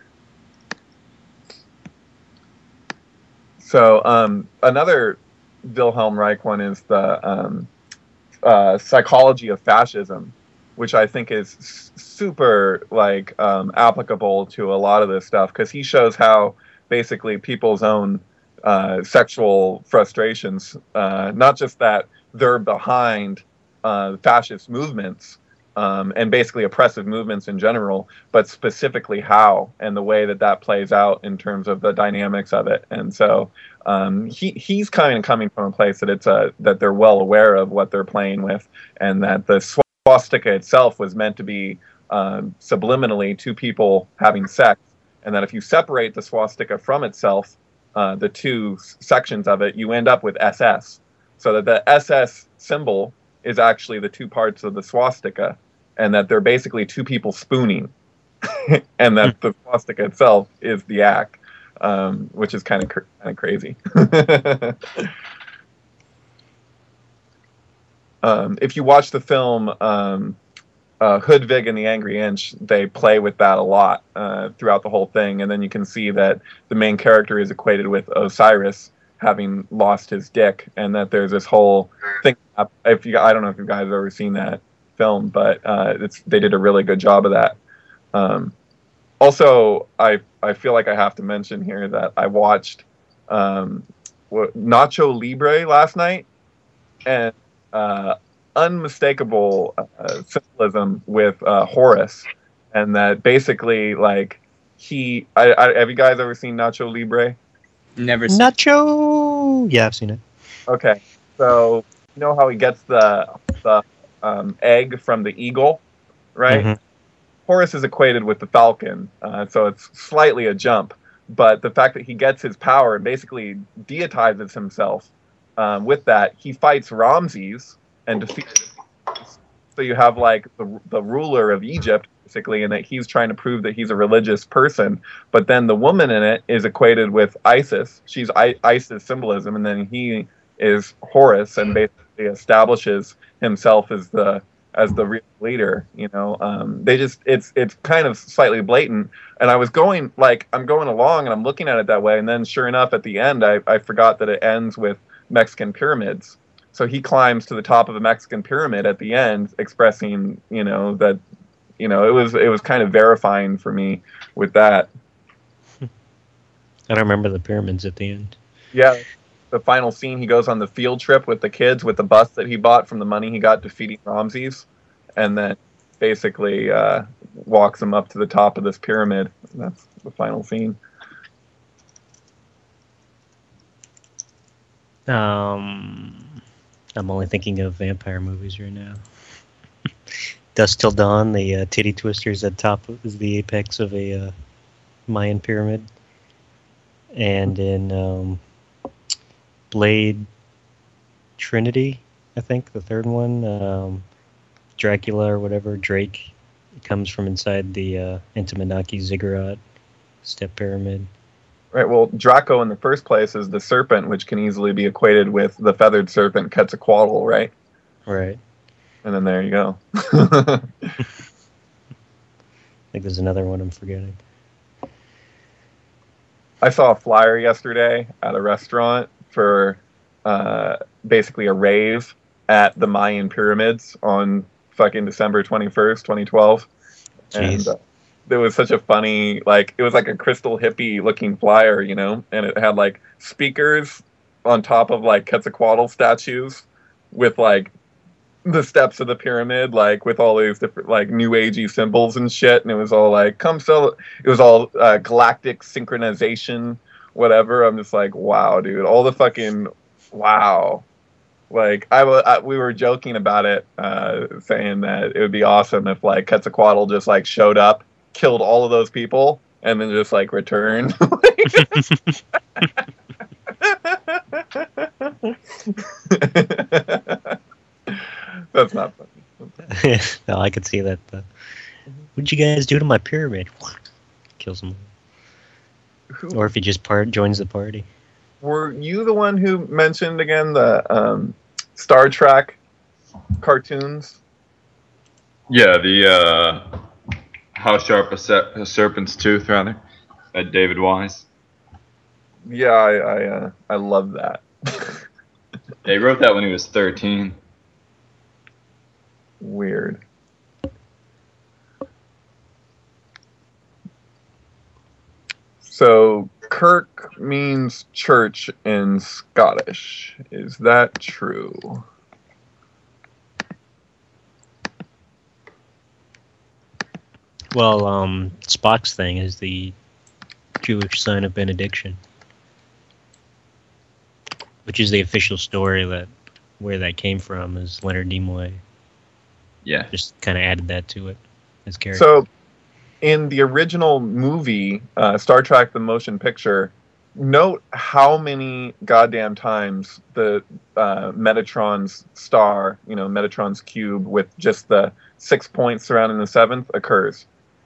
So um, another Wilhelm Reich one is the um, uh, psychology of fascism, which I think is s- super like um, applicable to a lot of this stuff because he shows how basically people's own uh, sexual frustrations, uh, not just that they're behind uh, fascist movements um, and basically oppressive movements in general, but specifically how and the way that that plays out in terms of the dynamics of it. And so um, he he's kind of coming from a place that it's a that they're well aware of what they're playing with, and that the swastika itself was meant to be um, subliminally two people having sex, and that if you separate the swastika from itself, uh, the two s- sections of it, you end up with S S. So that the S S symbol is actually the two parts of the swastika, and that they're basically two people spooning, and that the swastika itself is the act, um, which is kind of cr- kind of crazy. um, if you watch the film um, uh, Hoodvig and the Angry Inch, they play with that a lot uh, throughout the whole thing, and then you can see that the main character is equated with Osiris having lost his dick, and that there's this whole thing. If you, I don't know if you guys have ever seen that film, but uh, it's they did a really good job of that. Um, also, I I feel like I have to mention here that I watched um, what, Nacho Libre last night, and uh, unmistakable uh, symbolism with uh, Horace, and that basically like he. I, I, have you guys ever seen Nacho Libre? Never seen. Nacho. Yeah, I've seen it. Okay, so you know how he gets the the um, egg from the eagle, right? Mhm. Horus is equated with the falcon, uh, so it's slightly a jump. But the fact that he gets his power and basically deitizes himself um, with that, he fights Ramses and defeats him. So you have like the, the ruler of Egypt, basically, and that he's trying to prove that he's a religious person. But then the woman in it is equated with Isis. She's I- Isis symbolism, and then he is Horus and basically establishes himself as the as the real leader. You know, um, they just it's it's kind of slightly blatant. And I was going like I'm going along and I'm looking at it that way, and then sure enough, at the end, I, I forgot that it ends with Mexican pyramids. So he climbs to the top of a Mexican pyramid at the end, expressing, you know, that, you know, it was it was kind of verifying for me with that. I don't remember the pyramids at the end. Yeah, the final scene, he goes on the field trip with the kids with the bus that he bought from the money he got defeating Ramses, and then basically uh, walks him up to the top of this pyramid. And that's the final scene. Um, I'm only thinking of vampire movies right now. Dusk Till Dawn, the uh, titty twisters at top is the apex of a uh, Mayan pyramid. And in um, Blade Trinity, I think, the third one, um, Dracula or whatever, Drake, comes from inside the uh, Intimanaki ziggurat step pyramid. Right, well, Draco in the first place is the serpent, which can easily be equated with the feathered serpent Quetzalcoatl, right? Right. And then there you go. I think there's another one I'm forgetting. I saw a flyer yesterday at a restaurant for uh, basically a rave at the Mayan pyramids on fucking December twenty-first, twenty twelve. Jeez. And uh, it was such a funny, like, it was like a crystal hippie looking flyer, you know, and it had like speakers on top of like Quetzalcoatl statues with like the steps of the pyramid, like with all these different like new agey symbols and shit, and it was all like come sell it was all uh, galactic synchronization, whatever. I'm just like, wow, dude, all the fucking wow. Like I, I we were joking about it, uh, saying that it would be awesome if like Quetzalcoatl just like showed up, killed all of those people, and then just like returned. That's not funny. No, I could see that. But what'd you guys do to my pyramid? Kills them. Who, Or if he just part joins the party. were you the one who mentioned again the um, Star Trek cartoons? Yeah, the uh, How Sharp a, Se- a Serpent's Tooth, rather, by David Wise. Yeah, I I, uh, I love that. Yeah, he wrote that when he was thirteen. Weird. So Kirk means church in Scottish. Is that true? Well, um, Spock's thing is the Jewish sign of benediction, which is the official story that where that came from. Is Leonard Nimoy Yeah. just kind of added that to it as character. So, in the original movie, uh, Star Trek: The Motion Picture, note how many goddamn times the uh, Metatron's star, you know, Metatron's cube with just the six points surrounding the seventh occurs.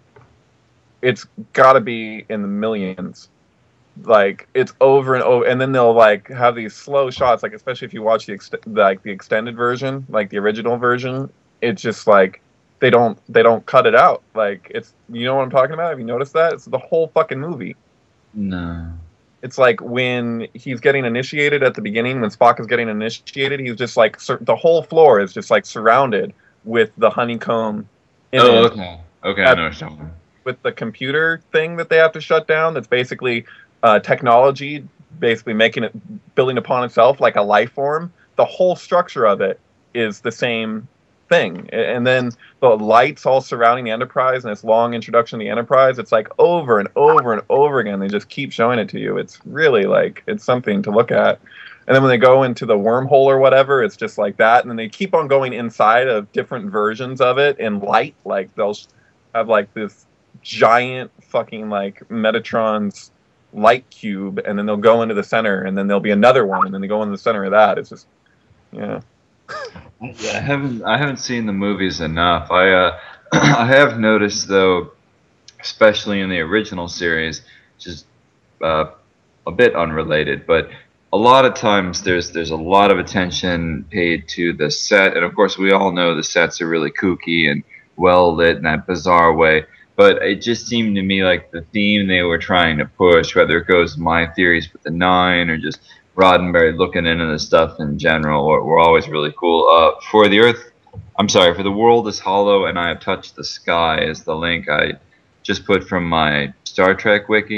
It's got to be in the millions. Like it's over and over, and then they'll like have these slow shots, like especially if you watch the ex- like the extended version, like the original version. It's just like they don't they don't cut it out. Like it's you know what I'm talking about? Have you noticed that? It's the whole fucking movie. No. It's like when he's getting initiated at the beginning, when Spock is getting initiated, he's just like sur- the whole floor is just like surrounded with the honeycomb image. Oh, okay. Okay, I know what you're talking about. With the computer thing that they have to shut down. That's basically uh, technology, basically making it building upon itself like a life form. The whole structure of it is the same thing, and then the lights all surrounding the Enterprise and its long introduction to the Enterprise. It's like over and over and over again. They just keep showing it to you. It's really like it's something to look at. And then when they go into the wormhole or whatever, it's just like that. And then they keep on going inside of different versions of it in light. Like they'll have like this giant fucking like Metatron's light cube, and then they'll go into the center, and then there'll be another one, and then they go into the center of that. It's just, yeah. Yeah, I haven't I haven't seen the movies enough. I uh, I have noticed though, especially in the original series, which is uh, a bit unrelated, but a lot of times there's there's a lot of attention paid to the set, and of course we all know the sets are really kooky and well lit in that bizarre way. But it just seemed to me like the theme they were trying to push, whether it goes to my theories with the Nine or just Roddenberry looking into the stuff in general, were, were always really cool. Uh, for the Earth, I'm sorry, for the world is hollow and I have touched the sky is the link I just put from my Star Trek wiki.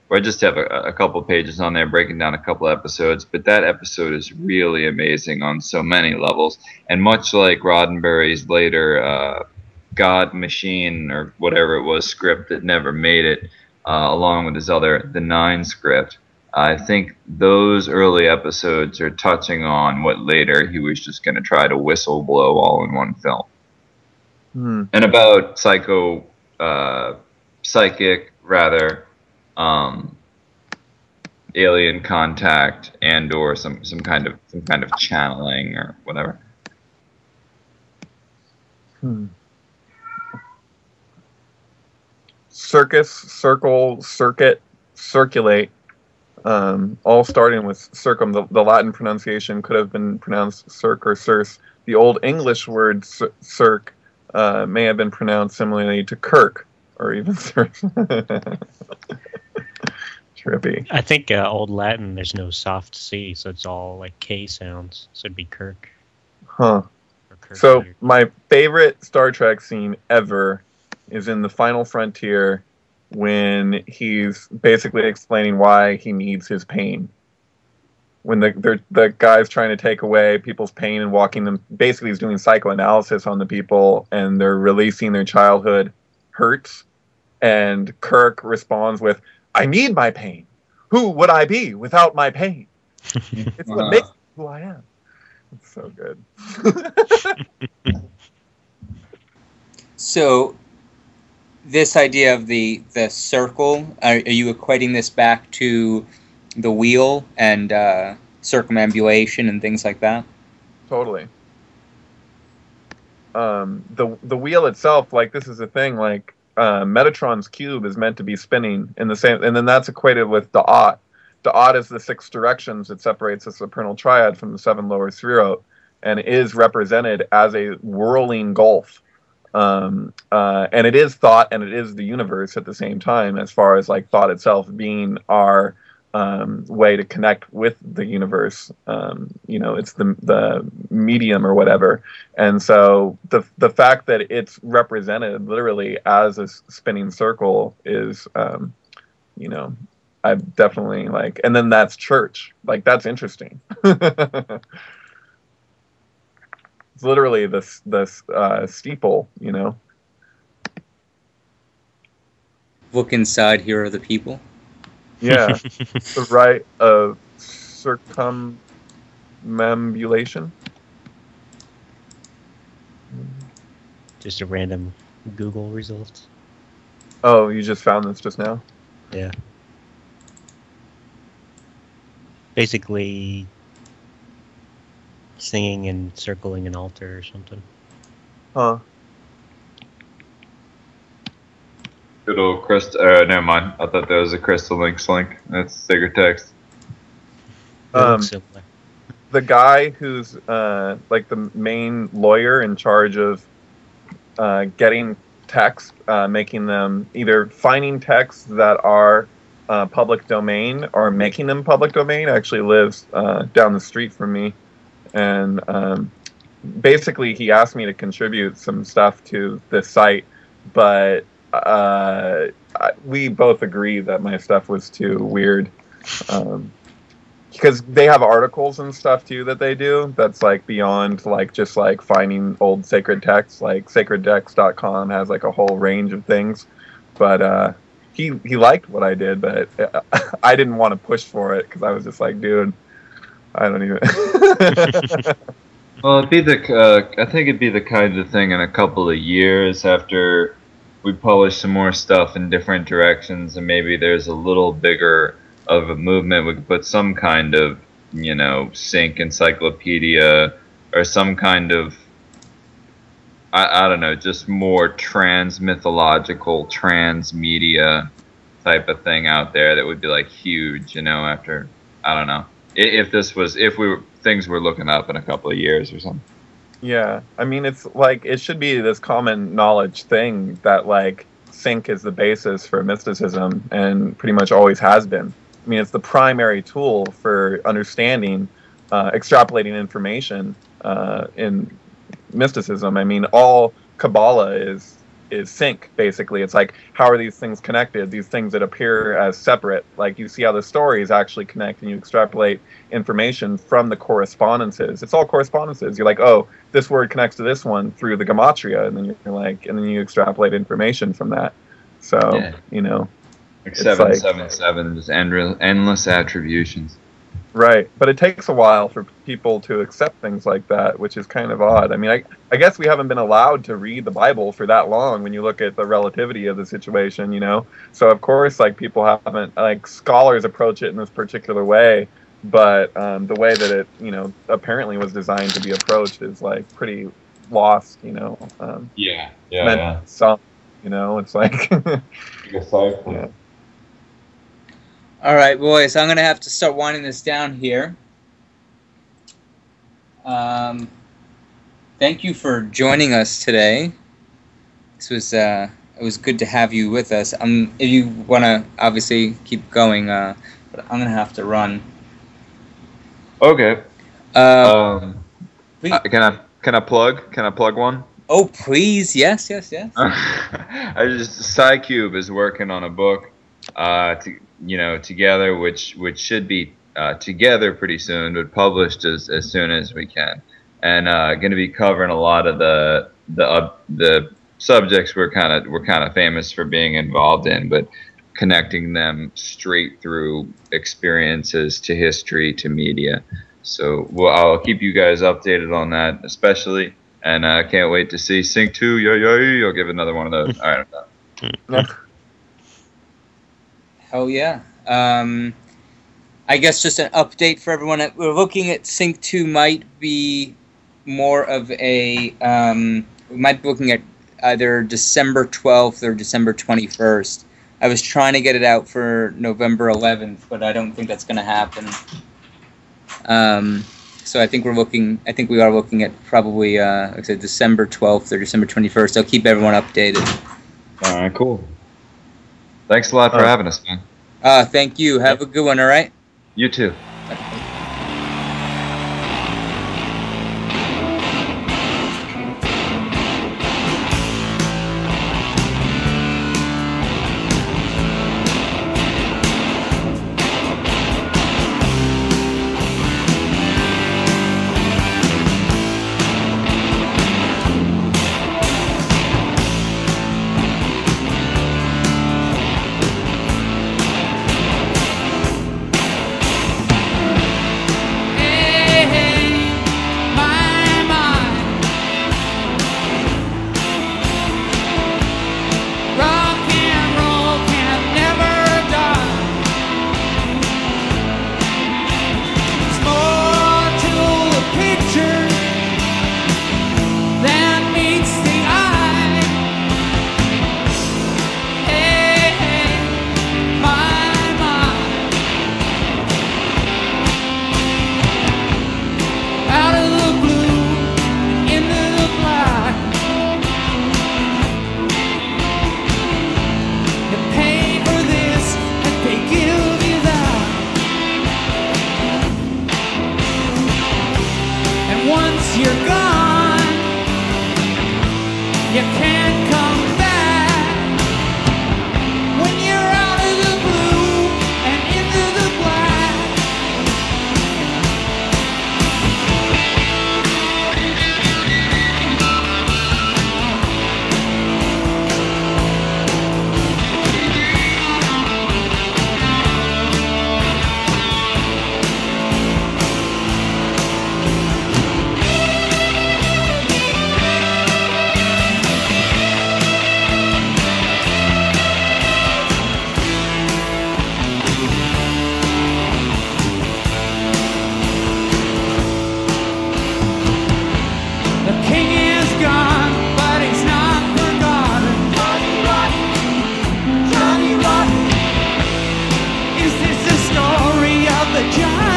where I just have a, a couple pages on there breaking down a couple episodes. But that episode is really amazing on so many levels. And much like Roddenberry's later uh, God Machine or whatever it was script that never made it, uh, along with his other The Nine script, I think those early episodes are touching on what later he was just going to try to whistle blow all in one film. Hmm. And about psycho, uh, psychic, rather, um, alien contact and or some, some kind of some kind of channeling or whatever. Hmm. Circus, circle, circuit, circulate. Um, all starting with circum. The, the Latin pronunciation could have been pronounced circ or circe. The Old English word circ uh, may have been pronounced similarly to kirk or even circe. Trippy. I think uh, Old Latin, there's no soft C, so it's all like K sounds. So it'd be Kirk. Huh. Or Kirk So letter. my favorite Star Trek scene ever is in The Final Frontier, when he's basically explaining why he needs his pain. When the the guy's trying to take away people's pain and walking them, basically he's doing psychoanalysis on the people, and they're releasing their childhood hurts. And Kirk responds with, "I need my pain. Who would I be without my pain? It's what makes me who I am." It's so good. So, this idea of the the circle, are, are you equating this back to the wheel and uh, circumambulation and things like that? Totally. Um, the the wheel itself, like, this is the thing, like, uh, Metatron's cube is meant to be spinning in the same, and then that's equated with Da'at. Da'at is the six directions that separates the supernal triad from the seven lower Sphirot, and is represented as a whirling gulf. Um, uh, and it is thought and it is the universe at the same time, as far as like thought itself being our um, way to connect with the universe. Um, you know, it's the the medium or whatever. And so the the fact that it's represented literally as a spinning circle is, um, you know, I've definitely like, and then that's church. Like, that's interesting. It's literally this this uh, steeple, you know. Look inside, here are the people. Yeah, the rite of circumambulation. Just a random Google result. Oh, you just found this just now? Yeah. Basically, singing and circling an altar or something. Huh. Good old crystal. Uh, never mind. I thought that was a Crystal Links link. That's Sacred Text. They look Um, similar. the guy who's uh, like the main lawyer in charge of uh, getting texts, uh, making them either finding texts that are uh, public domain or making them public domain, actually lives uh, down the street from me. And um, basically he asked me to contribute some stuff to this site, but uh, I, we both agree that my stuff was too weird. Um, because they have articles and stuff too that they do that's like beyond like just like finding old sacred texts. Like sacred text dot com has like a whole range of things, but uh he he liked what I did, but I didn't want to push for it because I was just like, dude, I don't even. Well, it'd be the. Uh, I think it'd be the kind of thing in a couple of years after we publish some more stuff in different directions, and maybe there's a little bigger of a movement. We could put some kind of, you know, sync encyclopedia or some kind of. I, I don't know, just more trans mythological, trans media type of thing out there that would be like huge, you know. After I don't know. If this was, if we were, things were looking up in a couple of years or something. Yeah, I mean, it's like it should be this common knowledge thing that like sync is the basis for mysticism and pretty much always has been. I mean, it's the primary tool for understanding, uh, extrapolating information uh, in mysticism. I mean, all Kabbalah is is sync. Basically, it's like, how are these things connected? These things that appear as separate, like you see how the stories actually connect, and you extrapolate information from the correspondences. It's all correspondences. You're like, oh, this word connects to this one through the gematria, and then you're like, and then you extrapolate information from that. So yeah. you know, like seven seven seven, just endless attributions. Right, but it takes a while for people to accept things like that, which is kind of odd. I mean, I, I guess we haven't been allowed to read the Bible for that long when you look at the relativity of the situation, you know? So, of course, like, people haven't, like, scholars approach it in this particular way, but um, the way that it, you know, apparently was designed to be approached is, like, pretty lost, you know? Um, yeah, yeah, meant yeah. Some, you know, it's like... yeah. All right, boys, I'm going to have to start winding this down here. Um, thank you for joining us today. This was uh, it was good to have you with us. Um, if you want to obviously keep going, uh, but I'm going to have to run. Okay. Uh, um, uh, can I can I plug? Can I plug one? Oh, please, yes, yes, yes. I just SciCube is working on a book. Uh, to, you know, together, which which should be uh, together pretty soon, but published as, as soon as we can, and uh, going to be covering a lot of the the uh, the subjects we're kind of we're kind of famous for being involved in, but connecting them straight through experiences to history to media. So well, I'll keep you guys updated on that, especially, and I uh, can't wait to see Sync two. Yo yo, I'll give another one of those. All right, I'm done. Hell yeah. Um, I guess just an update for everyone. We're looking at Sync two might be more of a... Um, we might be looking at either December twelfth or December twenty-first. I was trying to get it out for November eleventh, but I don't think that's going to happen. Um, so I think we're looking... I think we are looking at probably, uh, like I said, December twelfth or December twenty-first. I'll keep everyone updated. All right, cool. Thanks a lot for oh. having us, man. Uh, thank you. Have a good one, all right? You too.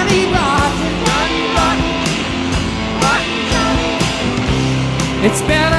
It's better.